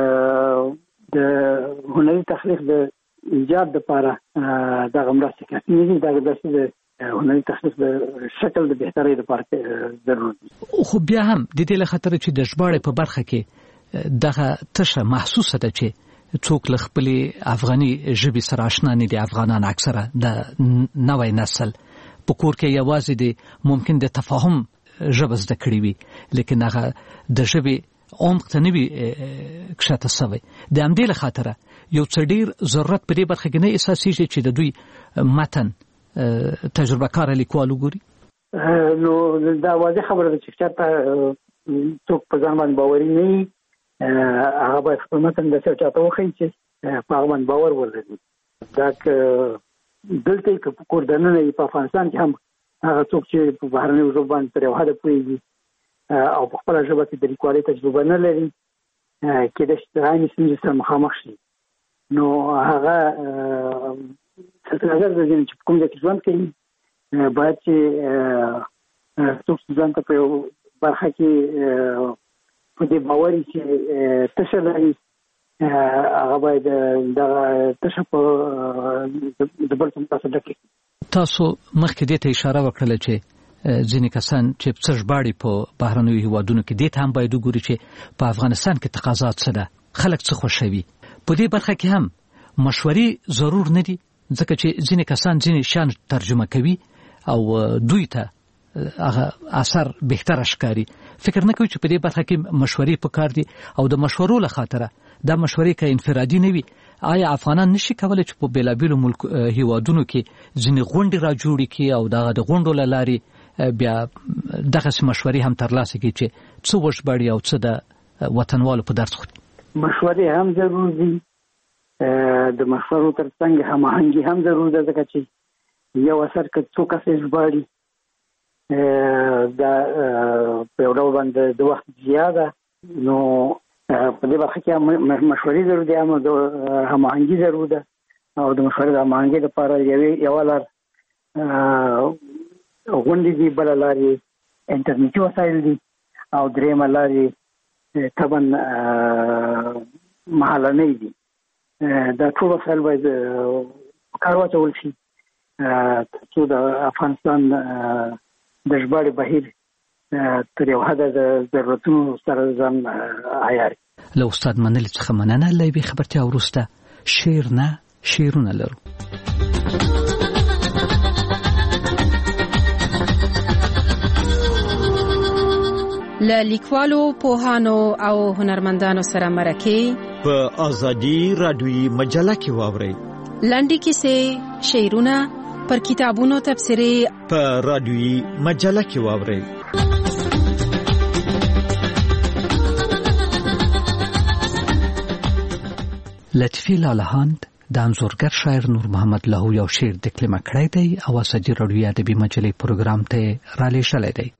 د هنري تخلیق د ایجاد دپاره دغه مرستې کافي نه دي. دغه داسې د هنري تخلیق د شکل د بهترۍ لپاره ضروري دي. خو بیا هم د دې له خطره چې د ژباړې په برخه کې دغه تشه محسوسه ده چې څوک له خپلې افغاني ژبې سره اشنا نه دي. افغانان اکثره د نوی نسل په کور کې یوازې د ممکن د تفاهم ژبه زده کړې وي لیکن هغه د ژبې عمق ته نه وي کښته سوی. د همدې له خاطره یو څه ډېر ضرورت په دې برخه کې نه احساسېږي چې د دوی متن تجربه کار لیکوال وګوري. نو دا واضح خبره ده چې چاته څوک په ځان باندې باوري نه وي هغه باید خپل متن د څه چاته وښیي چې په هغه باندې باور ولري. دا دلته که په کور دننه وي په افغانستان کې هم هغه څوک چې په بهرنیو ژبو باندې تر یو حده پوهېږي او په خپله ژبه کې د لیکوالۍ تجربه نه لري کېدای شي د عامې ستونزې سره مخامخ شي. نو هغه نظر د دې چې په کوم ځای کې ژوند کوي باید چې څوک ځان ته په یو برخه کې په دې باور چې تشه لري هغه باید دغه تشه په د بل څه تاسو ډکې. تاسو مخکې دې ته اشاره وکړله چې ځینې کسان چې څه ژباړي په بهرنیو هیوادونو کې دې ته هم باید وګوري چې په افغانستان کې تقاضا څه ده، خلک څه خوښوي. په دې برخه کې هم مشورې ضرور نه دي ځکه چې ځینې کسان ځینې شیان ترجمه کوي او دوی ته هغه اثر بهتره ښکاري. فکر نه کوي چې په دې برخه کې مشورې پکار دي او د مشورو له خاطره دا مشورې که انفرادي نه وي آیا افغانان نشي کولی چې په بېلابېلو ملک هیوادونو کې ځینې غونډې را جوړې کړي او دغه د غونډو له لارې بیا دغسې مشورې هم ترلاسه کړي چې څه وژباړي او څه د وطنوالو په درد خوري. مشورې هم ضرور دي، د مشورو تر څنګ هماهنګي هم ضرور ده ځکه چې یو اثر که څو کسې ژباړي دا په یو ډول باندې د وخت زیاده نو په دې برخه کې مشورې ضرور دي، هم د هماهنګي ضرور ده او د مشورې د هماهنګي لپاره یوې یوه لار غونډې دي، بله لار یې انټرنیټي وسایل دي او درېیمه لار یې طبعا محلنۍ دي. دا ټول وسایل باید په کار واچول شي څو د افغانستان د ژباړې بهیر تر یو حده د ضرورتونو سره ځان عیار. له استاد منلي څخه مننه. له یوې خبرتیا وروسته شعر نه شعرونه لرو. له لیکوالو، پوهانو او هنرمندانو سره مرکې په ازادي رادیویي مجله کې واورئ. لنډې کیسې، شعرونه، پر کتابونو تبصرې په رادیویي مجله کې واورئ. لطفی لالهاند د انځورګر شاعر نور محمد لهو یو شعر د کلمه کړی دی او ازادي رادیویي ادبي مجلې پروګرام ته را لېږلی دی.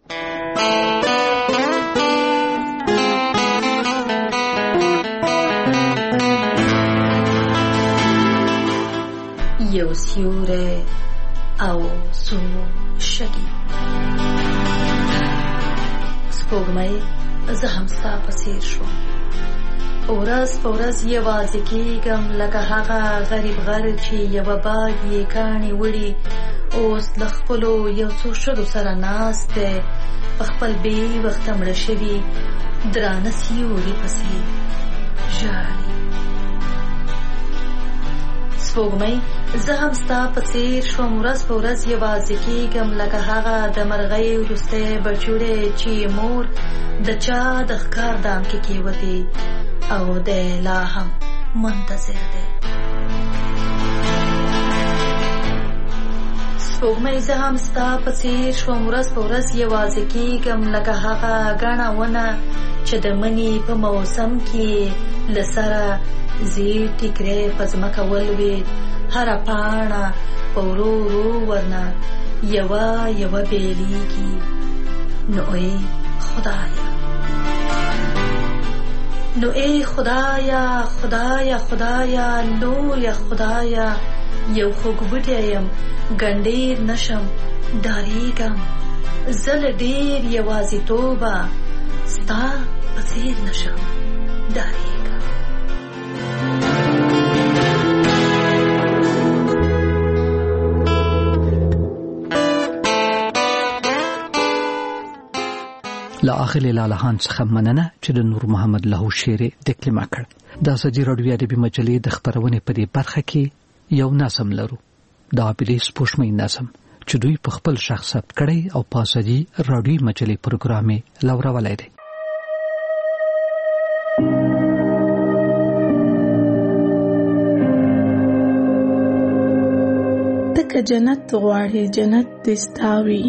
یو سیوری او څو شګې سپوږمۍ زه هم ستا په څېر شوم، ورځ په ورځ یوازې کېږم لکه هغه غریب غر چې یوه باغ یې کاڼې وړي اوس له خپلو یو څو ښځو سره ناست دی په خپل بې وخته مړه شوي درانه سیوري پسې ژاړي. سپوږمۍ زه هم ستا په څېر شوم، ورځ په ورځ یوازې کېږم لکه هغه د مرغۍ وروستی بچوړی چې مور د چا د ښکار دام کې کېوتې او دی لا هم منتظر دی. سپوږمۍ زه هم ستا په څېر شوم، ورځ په ورځ یوازې کېږم لکه هغه ګڼه ونه چې د مني په موسم کې له سره زیر ټیکری په ځمکه ولوېد، هره پاڼه په ورو ورو ورنه یوه یوه بیلیږي. نو ای خدایا نو ای خدایا خدایا خدایا لویه خدایا یو خوږبوټی یم ګنډېر نشم ډارېږم، زه له ډېر یوازیتوبه ستا په څېر نشم ډارېږم. له اغلې لالهان څخه مننه چې د نور محمد لهو شعر د کلمه کړ. د ازادي رادیویي ادبي مجلې د خپرونې په دې برخه کې یو نظم لرو، د عابدې سپوږمۍ نظم چې دوی په خپل شخص ثبت کړي او په ازادي رادیو مجلې پروګرام یې لورولای دی. تک جنت غواړي جنت دستاوي،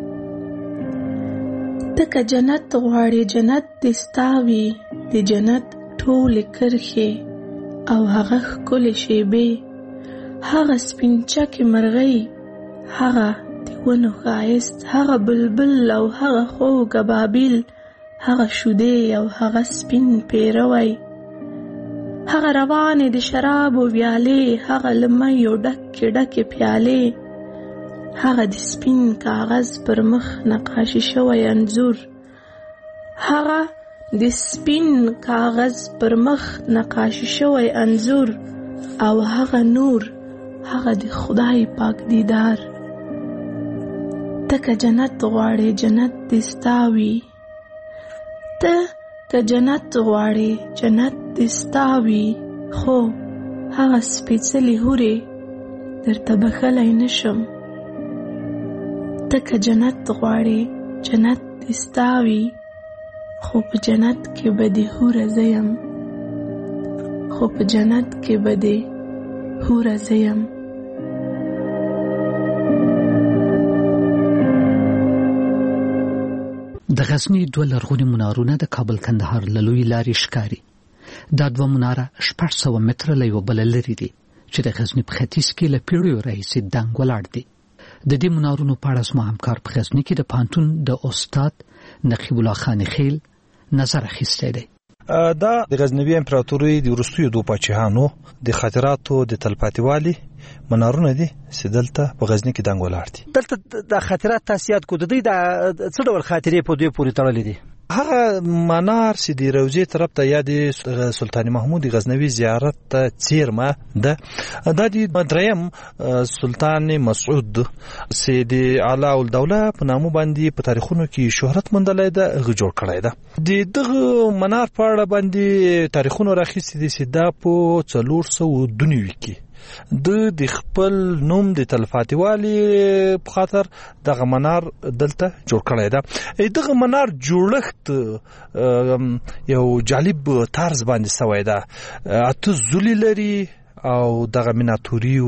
تک جنت غواړي جنت دستاوي، د جنت ټول کرخه او هغه کل شیبه، هغه سپینچک مرغی، هغه دیونو غایست، هغه بلبل او هغه خوږ بابیل، هغه شوده او هغه سپین پیروي، هغه روانه د شراب او ویاله، هغه لمې او ډک ډک پیاله، هغه د سپین کاغذ پر مخ نقاشي شوی انځور، هغه د سپین کاغذ پر مخ نقاشي شوی انځور، او هغه نور، هغه د خدای پاک دیدار. تک جنت غواړي جنت دستاوي، ته که جنت غواړي جنت دستاوي، خو هغه سپېڅلې هورې درته بخښلی نشم. ته که جنت غواړي جنت دستاوي، خو په جنت کې به دې هوره زه یم، خو په جنت کې به دې هوره زه یم. د غزنی دوه لرغوني منارونه د کابل کندهار له لوی لارې ښکاري. دا دوه مناره شپږ سوه متره له یوه بله لرې دي چې د غزني په ختیځ کې له پیړیو راهیسې دنګ ولاړ دي. د دې منارونو په اړه زما همکار په غزني کې د پوهنتون د استاد نقیب الله خان خیل نظر اخیستی دی. دا د غزنوي امپراتورۍ د وروستیو دوه پاچاهانو د خاطراتو د تلپاتېوالي منارونه دي چې دلته په غزني کې دنګ ولاړ دي. دلته د خاطرات تاسو یاد کو، د دوی د څه ډول خاطرې په دوی پورې تړلې دي؟ هغه منار چې د روضې طرف ته یا د سلطان محمود غزنوي زیارت ته څیرمه ده، دا د دریم سلطان مسعود چې د اعلی الدوله په نامه باندې په تاریخونو کې شهرت موندلی ده، هغه جوړ کړی ده. د دغه منار په اړه باندې تاریخونو راخیستي دي چې دا په څلور سوه دوه نوي کې د د خپل نوم د تلپاتېوالي په خاطر دغه منار دلته جوړ کړی ده. دغه منار جوړښت یو جالب طرز باندې سوی ده، اته زولې لري او دغه میناتوریو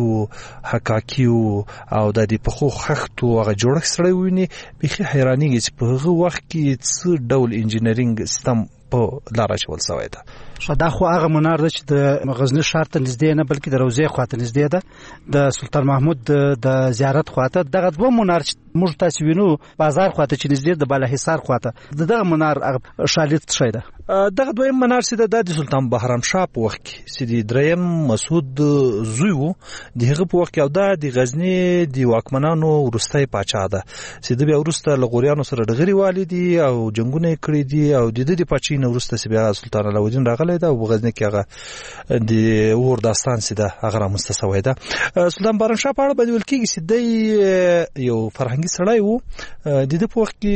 حکاکیو او د دې پخو خښتو هغه جوړښت سره ویني، بیخي حیرانېږي چې په هغه وخت کې څه ډول انجینرینګ سیستم په لار اچول سوی ده. دا خو هغه منار ده چې د غزني ښار ته نږدې نه بلکې د روضې خواته نږدې ده، د سلطان محمود د زیارت خواته. دغه دوه منار چې موږ تاسو وینو بازار خواته چې نږدې د بالاحصار خواته، دغه منار شالید شوی ده. دغه دویم منار چې د سلطان بهرام شاه په وخت کې چې د دریم مسعود زوی و، د هغه په وخت کې، او دا د غزني د واکمنانو وروستی پاچا ده چې د بیا وروسته له غوریانو سره ډغرې والي دي او جنګونه یې کړي دي، او د د پاچي نه وروسته چې بیا سلطان علاوالدین راغلی ده او غزني کې هغه د اور داستان چې ده هغه رامنځته سوی ده. سلطان بهرام شاه په اړه باندې ویل کېږي چې دی یو فرهنګي سړی و، د ده په وخت کې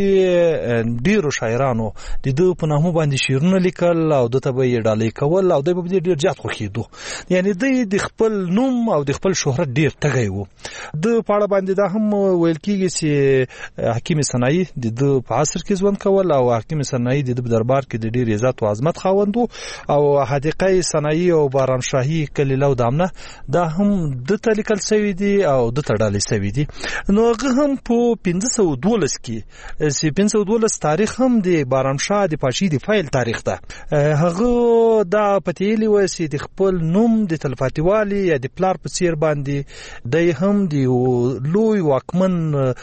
ډېرو شاعرانو د ده په نامه باندې شعرونه لیکل او ده ته به یې ډالۍ کول او دی به دې ډېر زیات خوښېدو، یعنې دی د خپل نوم او د خپل شهرت ډېر تږی و. ده په اړه باندې دا هم ویل کېږي چې حکیم صنایي د ده په عصر کې ژوند کول او حکیم صنایي د ده په دربار کې د ډېر عزت او عظمت خاوند و، او حدیقه صنایي او باران شاهي کلیله او دامنه دا هم د ته لیکل سوي دي او د ته ډالۍ سوي دي. نو هغه هم په پنځه سوه دولس کې چې پنځه سوه دولس تاریخ هم د باران شاه د پاچاهۍ د فیل تاریخ ده. هغه دا پتیلی و چې د خپل نوم د تلپاتېوالي یا د پلار په څیر باندې دی هم د لوی واکمن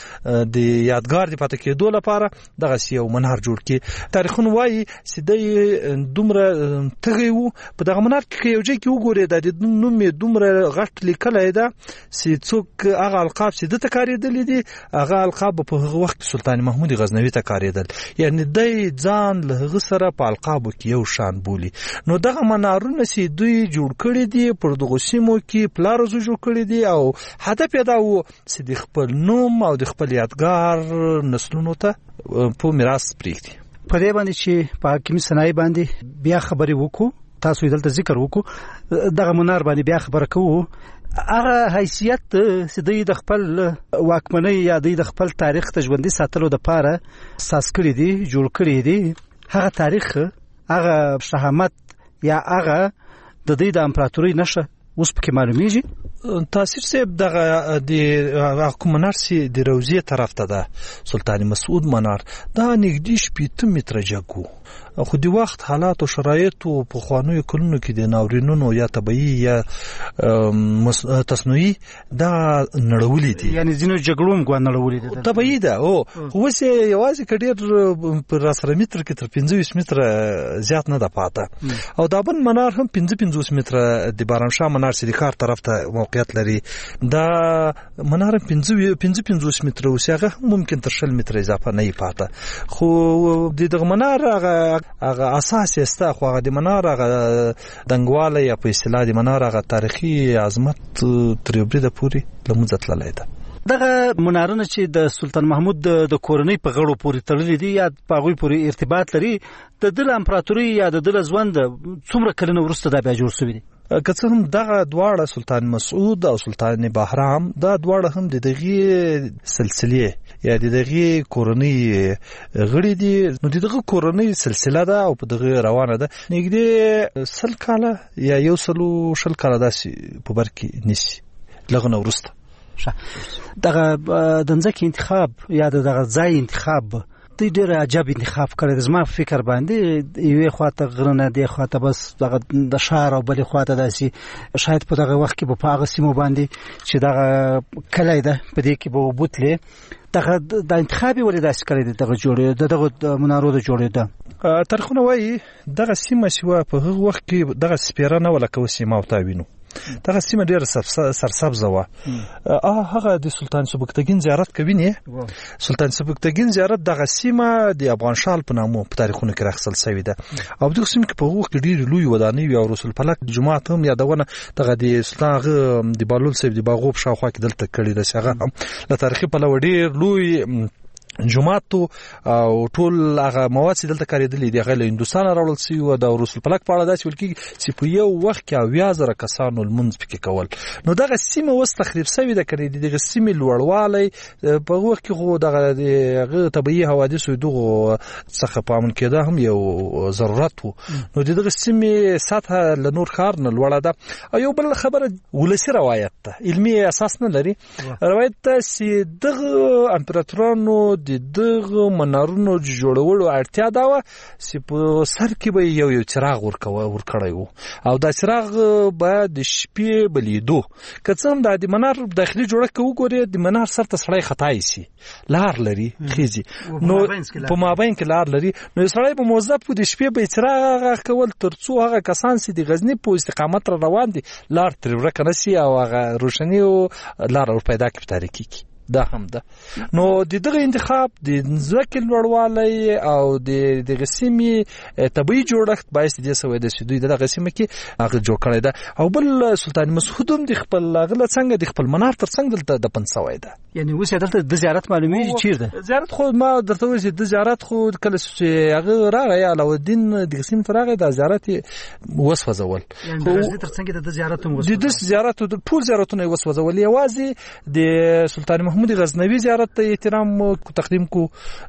د یادګار د پاتې کېدو لپاره دغه یو منار جوړ کړي. تاریخونه وایي چې دی دومره تږی و، په دغه منار کې یو ځای کې وګورئ د نوم یې دومره غټ لیکلی ده چې څوک هغه القاب چې ده ته کارېدلي دي هغه القاب په هغه وخت سلطان محمود غزنوي ته کارېدل، یعنې دی ځان له هغه سره په القابو کې یو شان بولي. نو دغه منارونه چې دوی جوړ کړي دي پر دغو سیمو کې پلار زو جوړ کړي دي او هدف یې دا و چې د خپل نوم او د خپل یادګار نسلونو ته په میراث پرېږدي. په دې باندې چې په حکیمي صنایع باندې بیا خبرې وکړو، تاسو دلته ذکر وکړو، دغه منار باندې بیا خبره کوو. هغه حیثیت چې د خپل واکمنۍ یا د خپل تاریخ ته ژوندۍ ساتلو لپاره اساس کړی دی جوړ کړی دی هغه تاریخ هغه شهامت یا هغه د دې د امپراتورۍ نشه اوس پکې معلومیږي. تاثیر صاحب دغه د کوم منار سي د روزي طرف ته ده سلطان مسعود منار دا نږدې شپږ متره جګو خو د وخت حالات او شرایط او په خوانو کلونو کې د ناورینونو یا طبيعي یا تصنعي دا نړولې دي یعنی ځینو جګړو موږ نړولې دي طبيعي ده او خو سه یوازې کډیر پر سره متر کې تر پنځه متره زیات نه ده پاته او دا بن منار هم پنځه پنځه متره د بارانشاه منار سي د کار طرف ته موقعیت لري دا منار پنځه پنځه پنځه متره او سیغه ممکن تر شل متره اضافه نه پاته خو د دغه منار هغه هغه اساس است خو هغه د منار هغه دنګواله یا په اصطلاح د منار هغه تاریخي عظمت تر یوبره پوری لمونځ تللی ده. دغه منارونه چې د سلطان محمود د کورنۍ په غړو پورې تړلې دي یا په هغوی پورې ارتباط لري د دل امپراتوري یا د دل ژوند څومره کلونه وروسته دا بیا جوړ شوی دي که څه هم دغه دواړه سلطان مسعود او سلطان بهرام دا دواړه هم د دغه سلسله یا د دغه کورنۍ غړي دي نو دغه کورنۍ سلسله ده او په دغه روانه ده نږدې سل کاله یا یو سلو شل کاله داسې په بر کې نسی لغه نو ورسته دغه د ځکه انتخاب یا دغه ځای انتخاب د ډېر عجب انتخاب کړی زما فکر باندې یوې خواته غرونه دی خواته بس دغه د شهر او بلې خواته داسي شاید په دغه وخت کې په هغه سیمو باندې چې دغه کلی ده په دې کې به بوتلې دغه د انتخابي ولې داسې کړی دی دغه جوړې دغه منارو د جوړېده تاریخونه وایي دغه سیمه چې په هغه وخت کې دغه سپیره نه ولکه سیمه او تاوینو دغه سیمه ډېر سرسبزه وه اه هغه د سلطان سبکتګین زیارت کوي نه سلطان سبکتګین زیارت دغه سیمه د افغان شال په نامو په تاریخونو کې راخصل شوی ده او دغه سیمه کې په وخت کې ډېر لوی ودانۍ او رسول فلک جماعت هم یادونه دغه د سلطان د بالول صاحب د باغوب شاوخوا کې دلته کړی ده هغه هم له تاریخي پلوه ډېر لوی جماعت او ټول هغه مواد چې دلته کاریدلې دي هغه له هندستان راوړل شوی او د رسول فلک په اړه داسې ویل کېږي چې په یو وخت کې اویا زره کسانو لمونځ پکې کول نو دغه سیمه اوس تخریب شوې ده کړې دغه سیمه لوړوالی په وخت کې خو دغه دغه طبيعي حوادث دغه څخه پامن کېده هم یو ضرورت وو نو دغه سیمه سطح له نور کار نه لوړه ده او یو بل خبره ولسی روایت ده علمي اساس نه لري روایت ده چې دغه امپراتورانو د دغه منارونو جوړولو اړتیا دا و چې په سر کې به یو یو چراغ ورکوي ورکړی وو او دا چراغ به د شپې بلیدو که څه هم د منار داخلي جوړه کوي ګوري د منار سر ته سړی خطای شي لار لري خيزي نو په مابین کې لار لري نو سړی په موظف د شپې به چراغ کول ترڅو هغه کسان چې د غزنی په استقامت را روان دي لار تر ورکه نشي او هغه روشنی او لار ور پیدا کوي تاریخي دا هم ده نو د دغه انتخاب د ځکه لوړوالی او د دغه سیمې طبيعي جوړښت باعث دي سوي د سودوی دغه سیمه کې هغه جوړ کړی ده او بل سلطان مسعود هم د خپل غله څنګه د خپل منار تر څنګ دلته د پنځوي ده یعنی اوس دلته د زیارت معلومیږي چیرته زیارت خو ما درته وایي چې د زیارت خو کله چې هغه راغی علاوالدین د قسم فراغه د زیارت وسوځول یعنی د تر څنګ د زیارت هم وسوځول د زیارت د ټول زیارتونه وسوځول یوازې د سلطان محمود غزنوی زیارت ته احترام تقدیم کو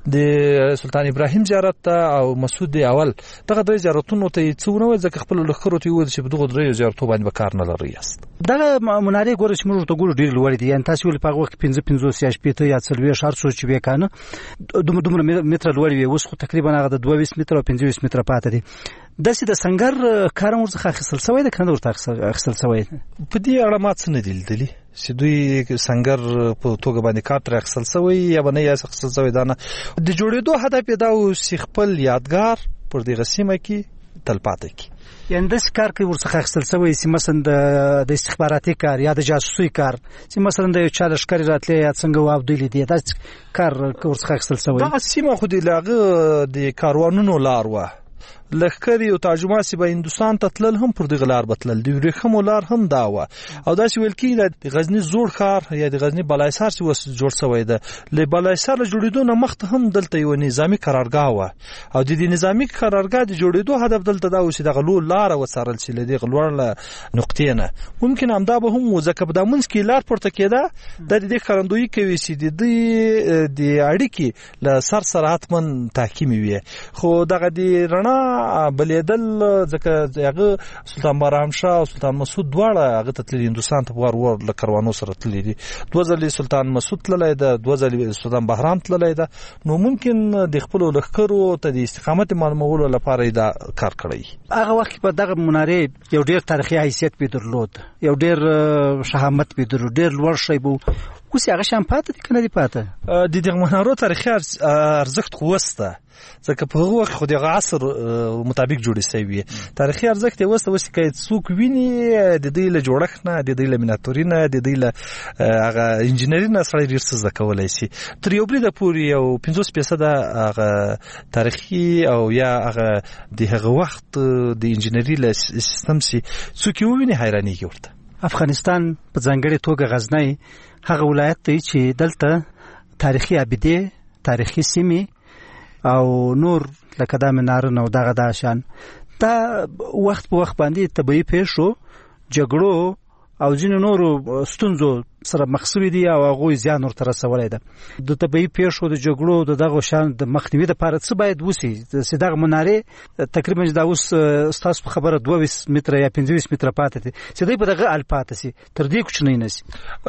د سلطان ابراهیم زیارت ته او مسعود اول دغه د زیارتونو ته څونه ځکه خپل لخرو ته ول چې دغه درې زیارتو باندې وکړ نه لري است دغه منارې ګور چې موږ ته ګورو ډیر لوړ دي ان تاسو ول په وخت پنځه پنځه سیاش پته یا څلوي شهر سوچ وکانه دومره دومره متر لوړ وي اوس خو تقریبا هغه د دوه متر او پنځه متر پاتې دي داسې د سنگر کارم ورڅخه اخیستل شوی د کنه ورته اخیستل شوی په دې اړه ما څه نه دي چې دوی سنگر په توګه باندې کار تر اخیستل شوی یا باندې یا اخیستل شوی دا نه د جوړېدو هدف دا و چې خپل یادګار پر دې رسمه کې تلپاتې کی یعنی د کار کې ورڅخه اخیستل شوی چې مثلا د استخباراتي کار یا د جاسوسي کار چې مثلا د یو چا لشکري راتلې یا څنګه وابدلی دی دا کار ورڅخه اخیستل شوی دا سیمه خو د لاغه د کاروانونو لار و لخر یو ترجمه سی به هندستان ته تلل هم پر دغه لار بتلل دی ورخم لار هم دا و او دا چې ویل کیږي د غزنی زوړ ښار یا د غزنی بلایسار چې وس جوړ شوی ده ل بلایسار له جوړېدو نه مخته هم دلته یو نظامی قرارګاه و او د دې نظامی قرارګاه د جوړېدو هدف دلته دا و چې د غلو لار وسارل چې له دې غلوړ نقطې نه ممکن همدا به هم ځکه په دمنځ کې لار پورته کېده د دې خرندوی کوي چې د دې د اړیکې له سر سره حتمن تحکیمي وي خو دغه د رڼا بلیدل ځکه هغه سلطان بهرام شاه او سلطان مسعود دواړه هغه ته هندستان ته ور ور له کاروانو سره تللی دي دوه ځلې سلطان مسعود تللی ده دوه ځلې سلطان بهرام تللی ده نو ممکن د خپل لښکرو ته د استقامت معلومولو لپاره دا کار کړی هغه وخت په دغه منارې یو ډیر تاریخي حیثیت به درلود یو ډیر شهامت به درلود ډیر لوړ شی بو اوس هغه شان پاتې دي کنه دي پاتې د دې منارو تاریخي ارزښت خوسته ځکه په هغه وخت خو د عصر مطابق جوړې شوی تاریخي ارزښت یې وسته وسې کې څوک ویني د دې له جوړښت نه د دې له میناتوري نه د دې له هغه انجینری نه سره ډیر څه زده کولای شي تر یو بل د پوری یو پنځوس فیصد هغه تاریخي او یا هغه د هغه وخت د انجینری له سیستم سي څوک ویني حیراني ورته افغانستان په ځانګړي توګه غزنی هغه ولایت دی چې دلته تاریخي ابدي تاریخي سیمه او نور لکه دا منار نو دغه دا شان دا وخت په وخت باندې طبيعي پیښو جګړو او ځینو نورو ستونزو سره مخسوي دي او هغه زیان ورته رسولای ده د طبيعي پیښو د جګړو د دغه شان د مخنیوي لپاره څه باید وسی چې دغه منارې تقریبا دا اوس ستاسو په خبره دوه متره یا پنځه متره پاتې دي چې دوی په دغه الپاتې سي تر دې کوچنی نسی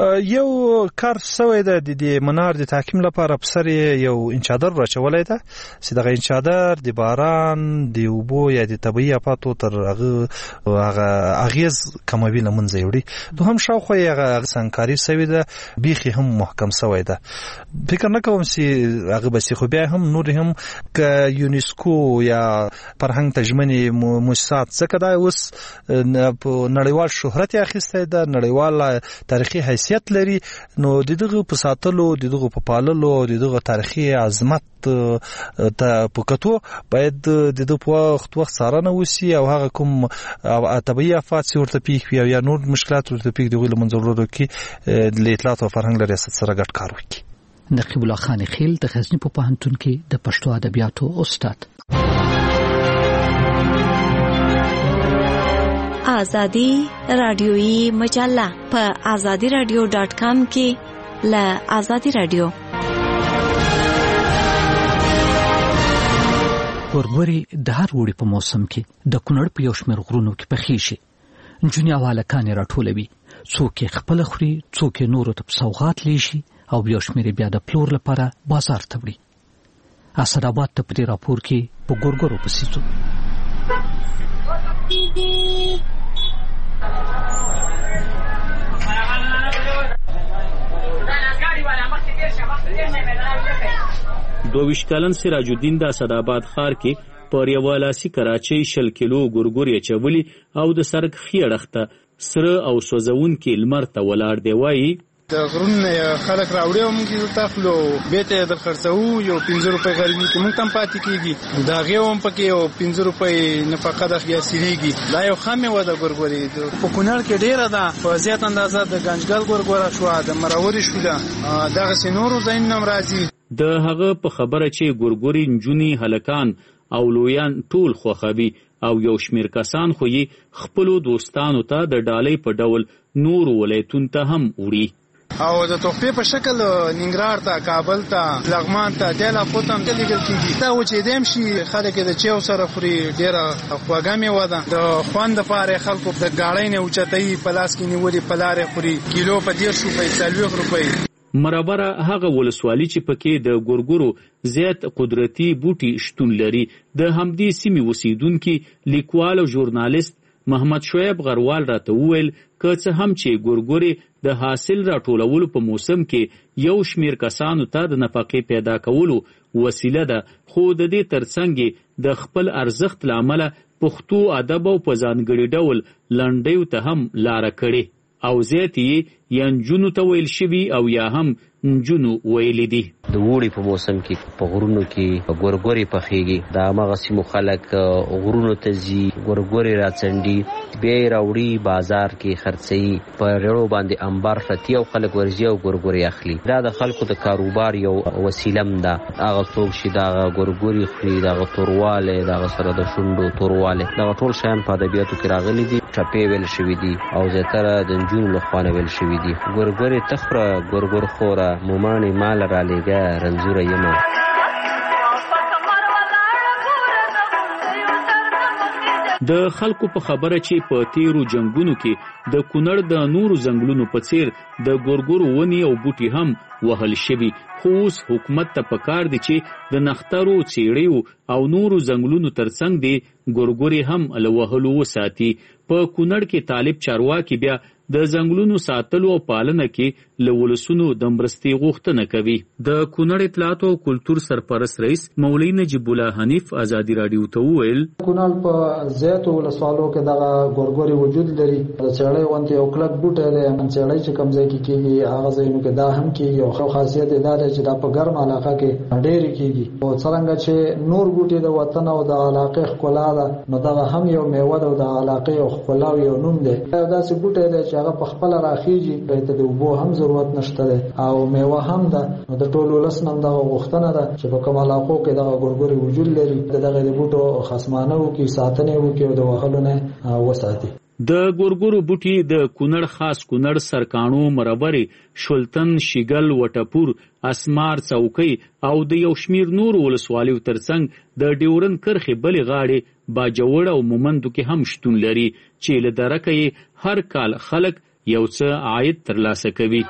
یو کار سوی ده د منار د تحکیم لپاره په سر یو انچادر راچولای ده چې دغه انچادر د باران د اوبو یا د طبيعي افاتو تر هغه هغه اغیز کموي لمنځه وړي دوه هم شاوخوا هغه سنکاري سوی ده بیخي هم محکم سوی ده فکر نکوم چې هغه بس خو بیا هم نور هم ک یونسکو یا فرهنګ تجمنی مؤسسات څخه دا اوس نړیوال شهرت اخیسته ده نړیوال تاریخي حیثیت لري نو د دغه په ساتلو د دغه په پاللو د دغه تاریخي عظمت ته پکتو باید د دغه په وخت وخت سارنه وسی او هغه کوم طبيعي افات ورته پیښ وي یا نور مشکلات ورته پیښ دغه منځورو کې د اطلاعات او فرهنګ ریاست سره ګډ کار وکړي نقیب الله خان خیل د غزنی په پوهنتون کې د پښتو ادبیاتو استاد آزادی رادیویی مجله په آزادی رادیو ډاٹ کام کې له آزادی رادیو ورغوري د هر وړي په موسم کې د کونړ په یو شمېر غرونو کې پخې شي جونیا والا کانې راټولوي څوک خپل خوري څوک نورو ته سوغات لیشي او یو شمېر بیا د پلور لپاره بازار ته وړي اسداباد ته پرې راپور کې په ګورګورو پسې ځو دویش کلن سراج الدین د اسداباد ښار کې پر یو لاسي کراچۍ شل کیلو ګورګوري چولی او د سرک خېړخته سره او سوزون کې لمر ته ولاړ دی وایي د غرون خلک راوړي او موږ یو تخلو بیت در خرڅو یو پنځه روپۍ غریبي کې موږ تم پاتې کیږي دا غيوم پکې یو پنځه روپۍ نفقه د بیا سریږي دا یو خامې و د ګورګوري په کونړ کې ډیره ده په زیات اندازه د گنجګل ګورګورا شو د مراوري شو دغه سينورو زین نم راځي د هغه په خبره چې ګورګوري نجونی هلکان او لویان ټول خوخوي او یو شمیر کسان خو یې خپل دوستانو ته د ډالۍ په ډول نور ولایتون ته هم وړي او د توفیق په شکل ننګرهار ته کابل ته لغمان ته دلا پوتم دلګل کیږي دا و چې دیم شي خلک د چیو سره خوري ډیره خواګامي وده د خوند لپاره خلکو د گاړۍ نه اوچتای پلاس کې نیولې پلاره خوري کیلو په ډیر شو په څلوي روپۍ مرابره هغه ولسوالي چې پکې د ګورګورو زیات قدرتي بوټي شتون لري د همدې سیمې اوسیدونکو لیکوال او ژورنالیست محمد شعیب غروال راته وویل که څه هم چې ګورګوري د حاصل راټولولو په موسم کې یو شمیر کسانو ته د نفقې پیدا کولو وسیله ده خو د دې ترڅنګ د خپل ارزښت لامل پښتو ادب او په ځانګړي ډول لنډیو ته هم لار کړي او زیاتې یا نجونو ته ویل شوي او یا هم نجونو ویلي دي. د وړي په موسم کې په غرونو کې ګورګوري پخېږي، دا هغه سیمو خلک غرونو ته ځي، ګورګوري راڅنډي، بیا یې راوړي بازار کې خرڅوي، په رېړو باندې انبار ښتي او خلک ورځي او ګورګوري اخلي. دا د خلکو د کاروبار یو وسیله هم ده. هغه څوک چې دغه ګورګوري خوري، دغه توروالی، دغه سره د شونډو توروالی، دغه ټول شیان په ادبیاتو کې راغلي دي. ټپې ویل شوي دي او زیاتره د نجونو لخوا نه ویل شوي دي. ګورګوري تخره ګورګور خوره مومانې مال رالیږه رنځوره یمه. د خلکو په خبره چې په تیرو جنگونو کې د کونړ د نورو ځنګلونو په څیر د ګورګورو ونې او بوټي هم وهل شوي، خو اوس حکومت ته پکار دی چې د نخترو، څېړیو او نورو ځنګلونو ترڅنګ دی ګورګوري هم له وهلو وساتي. په کونړ کې طالب چارواکي بیا د ځنګلونو ساتلو او پالنه کې له ولسونو د مرستې غوښتنه کوي. د کونړ اطلاعات او کلتور سرپرست رئیس مولوي نجیب الله حنیف ازادي راډیو ته وویل کونړ په زیاتو ولسوالو کې دغه ګورګوري وجود لري. د څېړۍ غوندې یو کلک بوټی دی، څېړۍ چې کوم ځای کې کېږي هغه ځایونو کې دا هم کېږي. او خاصیت یې دا دی چې دا په ګرم علاقه کې ډېرې کېږي. او څرنګه چې نور بوټي د وطن او د علاقې ښکلا ده، نو دغه هم یو میوه ده او د علاقې او ښکلا یو نوم دی. دا داسې بوټی دی چې هغه په خپله راخېږي، ته د اوبو هم ضرورت نشته دی او میوه هم ده. نو د ټول ولس نه هم دغه غوښتنه ده چې په کوم علاقو کې دغه ګورګوري وجود لري، د دغه د بوټو خصمانه وکړي، ساتنه وکړي او د وهلو نه وساتي. د ګورګورو بوټي د کونړ خاص کونړ، سرکاڼو، مربرې، شلتن، شیګل، وټپور، اسمار، څوکۍ او د یو شمیر نور ولسوالیو ترڅنګ د ډیورن کرښې بلې غاړې باجوړ او مومندو کې هم شتون لري چې له درکه یې هر کال خلک یو څه عاید ترلاسه کوي.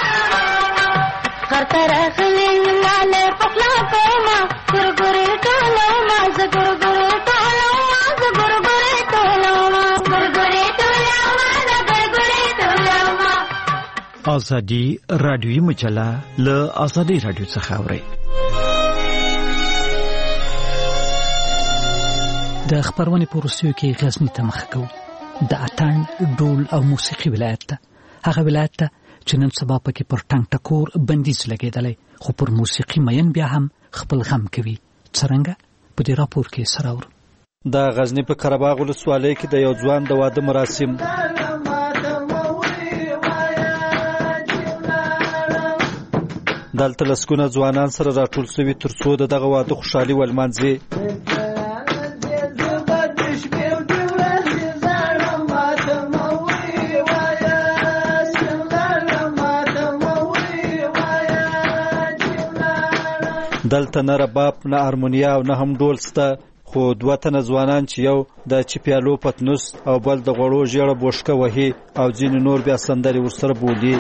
ازادي رادیوي مجله له ازادي رادیو څخه اوري. د خبرونه په روسیو کې غزنی ته مخ کو د اتن ډول او موسیقي ولایت ته، هغه ولایت ته چې نن سبا پکې پر ټنګ ټکور بندیز لګیدلی، خو پر موسیقي مین بیا هم خپل غم کوي. څرنګه په دې راپور کې سره اورو. د غزنی په قرهباغ ولسوالۍ کې د یو ځوان د واده مراسم دلته لسګونه ځوانان سره راټول شوي تر څو دغه واده خوشحالي ولمانځي. دلته نه رباب، نه هارمونیا او نه هم ډول شته، خو دوه تنه ځوانان چې یو د چپیالو پتنوس او بل د غوړو ژیړه بوشکه وهي او ځینې نور بیا سندرې ورسره بولي.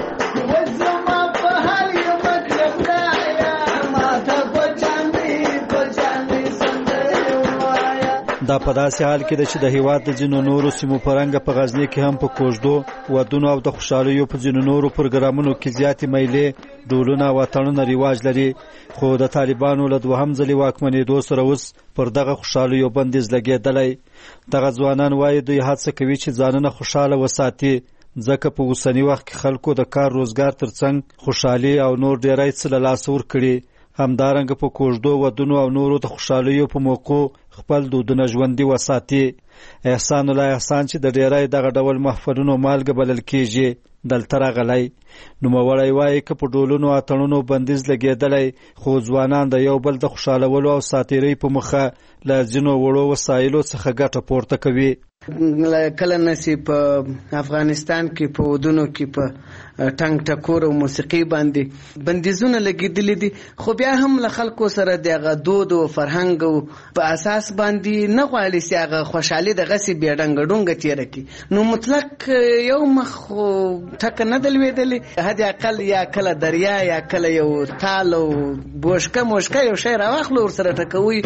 دا په داسې حال کې ده چې د هیواد د ځینو نورو سیمو په رنګه په غزنی کې هم په کوژدو، ودونو او د خوشحالیو په ځینو نورو پروګرامونو کې زیاتې میلې، ډولونه او اتڼونه رواج لري. خو د طالبانو له دوهم ځلې واکمنېدو سره اوس پر دغه خوشحالیو بندیز لګېدلی. دغه ځوانان وایي دوی هڅه کوي چې ځانونه خوشحاله وساتي، ځکه په اوسني وخت کې خلکو د کار روزګار ترڅنګ خوشحالي او نور ډېری څه له لاسه ورکړي. همدارنګه په کوژدو، ودونو او نورو د خوشحالیو په موقع خپل دودونه ژوندي وساتي. احسان الله احسان چې د ډېری دغه ډول محفلونو مالګه بلل کېږي دلته راغلی. نوموړی وایي که په ډولونو اتڼونو بندیز لګېدلی، خو ځوانان د یو بل د خوشحالولو او ساتیرۍ په مخه له ځینو وړو وسایلو څخه ګټه پورته کوي. کله نسی په افغانستان کې په ودونو کې په ټنګ ټکور او موسیقي باندې بندیزونه لګېدلي دي، خو بیا هم له خلکو سره دغه دود او فرهنګ په اساس باندې نه غواړي چې هغه خوشحالي دغسې بې ډنګه ډونګه تېره کړي. نو مطلق یو مخ ټکه نه ده لوېدلې، حد اقل یا کله دریا یا کله یو تال او بوشکه موشکه یو شی راواخلو ورسره ټکوي.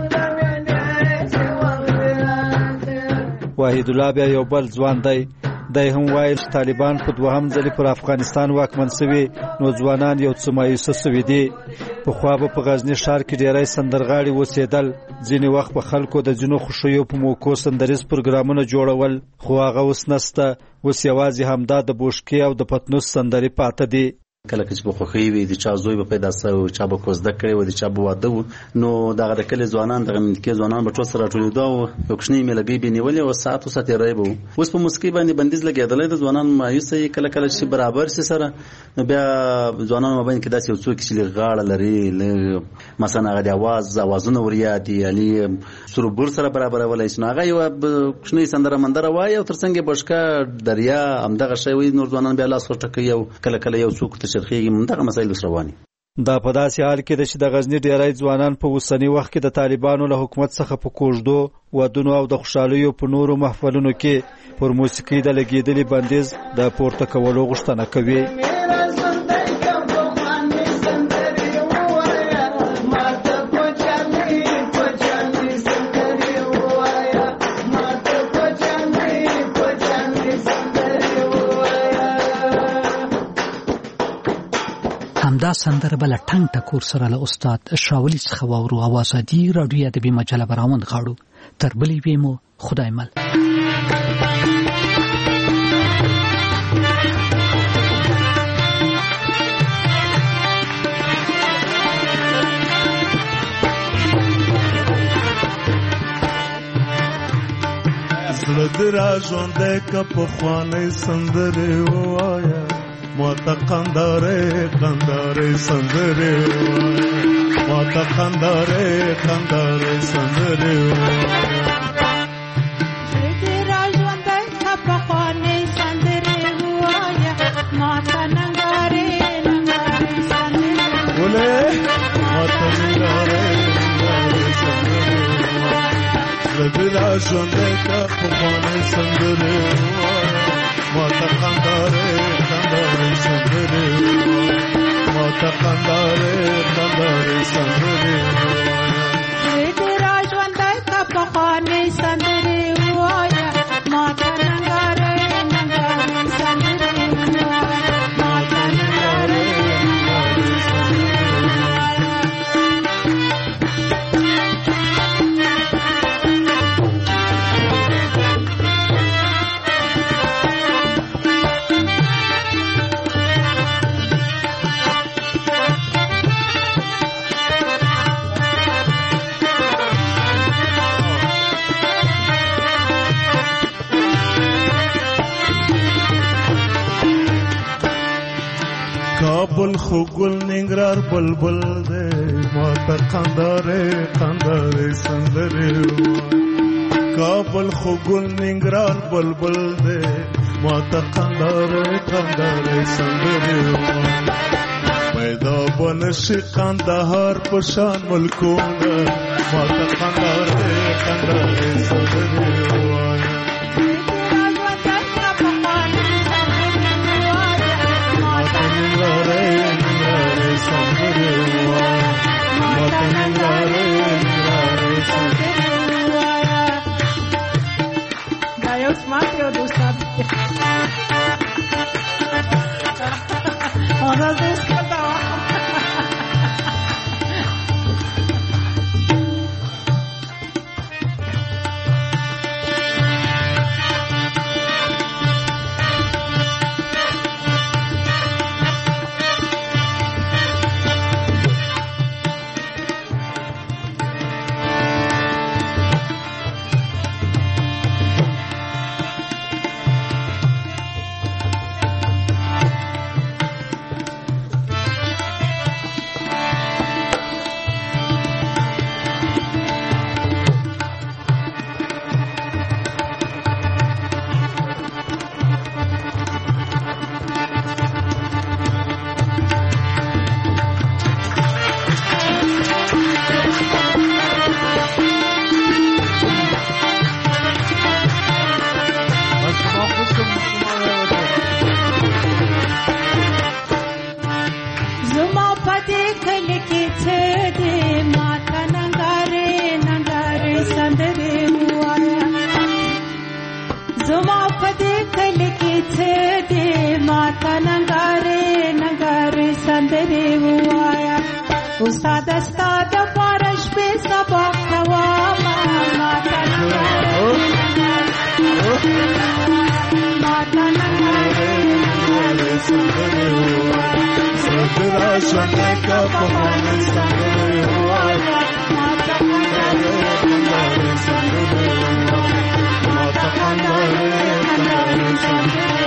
واحد الله بیا یو بل ځوان دی، د هم وایي طالبان په دوهم ځل پر افغانستان واکمن شوي نو ځوانان یو څه مایوسه شوي دي. پخوا به په غزني ښار کې ډیری سندرغاړي اوسېدل، ځینې وخت په خلکو د ځینو خوښیو په موکو سندریز پروګرامونه جوړول، خو هغه اوس نسته. اوس یوازې همدا د بوشکې او د پتنوس سندرې پاته دي. کله چې په خوخي وي د چا زوی به پیدا سو، چا به کوزده کړي و، د چا به واده و، نو دغه د کلی ځوانان دغه ملکي ځوانان به ټول سره راټولېده او یو کوچنی میله بې نیولې او ساعت وسه تېری به و. اوس په موسیقۍ باندې بندیز لګېدلی د ځوانان مایوسه یې کله کله چې برابر سي سره، نو بیا ځوانانو مابین کې داسې یو څوک چې لږ غاړه لري، مثلا هغه د اواز اوازونه ور یاد دي، یعنې سروبور سره برابرولی شي، نو هغه یوه کوچنۍ سندره مندره وایي او تر څنګ یې بشکه دریا همدغه شی وایي، نور ځوانان بیا لاس ورته کوي او کله کله یو څوک ته چرخېږي. دغه مسایل رواني. دا په داسې حال کې ده چې د غزني ډیری ځوانان په اوسني وخت کې د طالبانو له حکومت څخه په کوژدو، ودونو او د خوشحالیو په نورو محفلونو کې پر موسیقۍ د لګېدلي بندیز د پورته کولو غوښتنه کوي. همدا سندره بل ټنګ ټکور سره له استاد شاولی څخه واورو. او ازادي رادیو ادبي مجله براوند غاړو تر بلې وې مو خدای مل. زړه دې راژوندی که پخوانۍ سندرې ووایه، ماته قنداره قنداره سندره ماته قنداره قنداره سندره دې راژوندی که پخوانۍ سندرې ووایه، ماته ننګارې ننګارې سندرې ولې ماته ننګارې ننګارې سندرې دې راژوندی که پخوانۍ سندرې ووایه، ماته قنداره قنداره سندره ماته قنداره قنداره سندره دې راژوندی که پخوانۍ سندرې ووایه، ماته ننګارې ننګارې سندرې ماته ننګارې ننګارې سندرې. کابل خو ګل ننګرهار بلبل دی، ماته قنداره قنداره سندره کابل خو ګل ننګرهار بلبل دی، ماته قنداره قنداره سندره پیدا بنشي قندهار په شان ملکونه، ماته قنداره قنداره سندره Ona dosta da زما په دې کلی کې څه دې ماته ننګارې ننګارې سندرې ووایا استاد استاد پارش په سبا کوا ماته ننګارې ماته ننګارې ننګارې سندرې ووایا سندرا شنه کا پهانه سندرې ووایا ماته ننګارې ننګارې سندرې ووایا ماته ننګارې ننګارې سندرې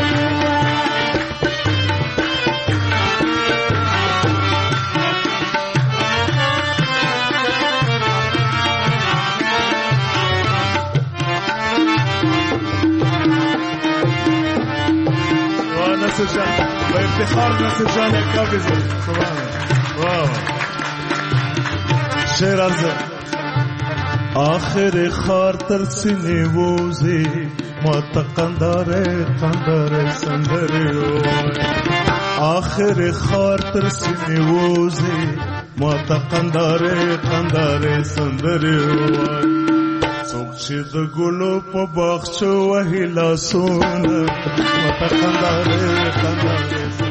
نصر جان بافتخار نصر جان کاغذ سبحان واو شعر عرضه آخر خار تر سینې ووزي ما ته قنداره قنداره سندرې ووایا آخر خار تر سینې ووزي ما ته قنداره قنداره سندرې ووایا څوک چې د ګلو په باغچو وهي لاسونه ما ته قنداره قنداره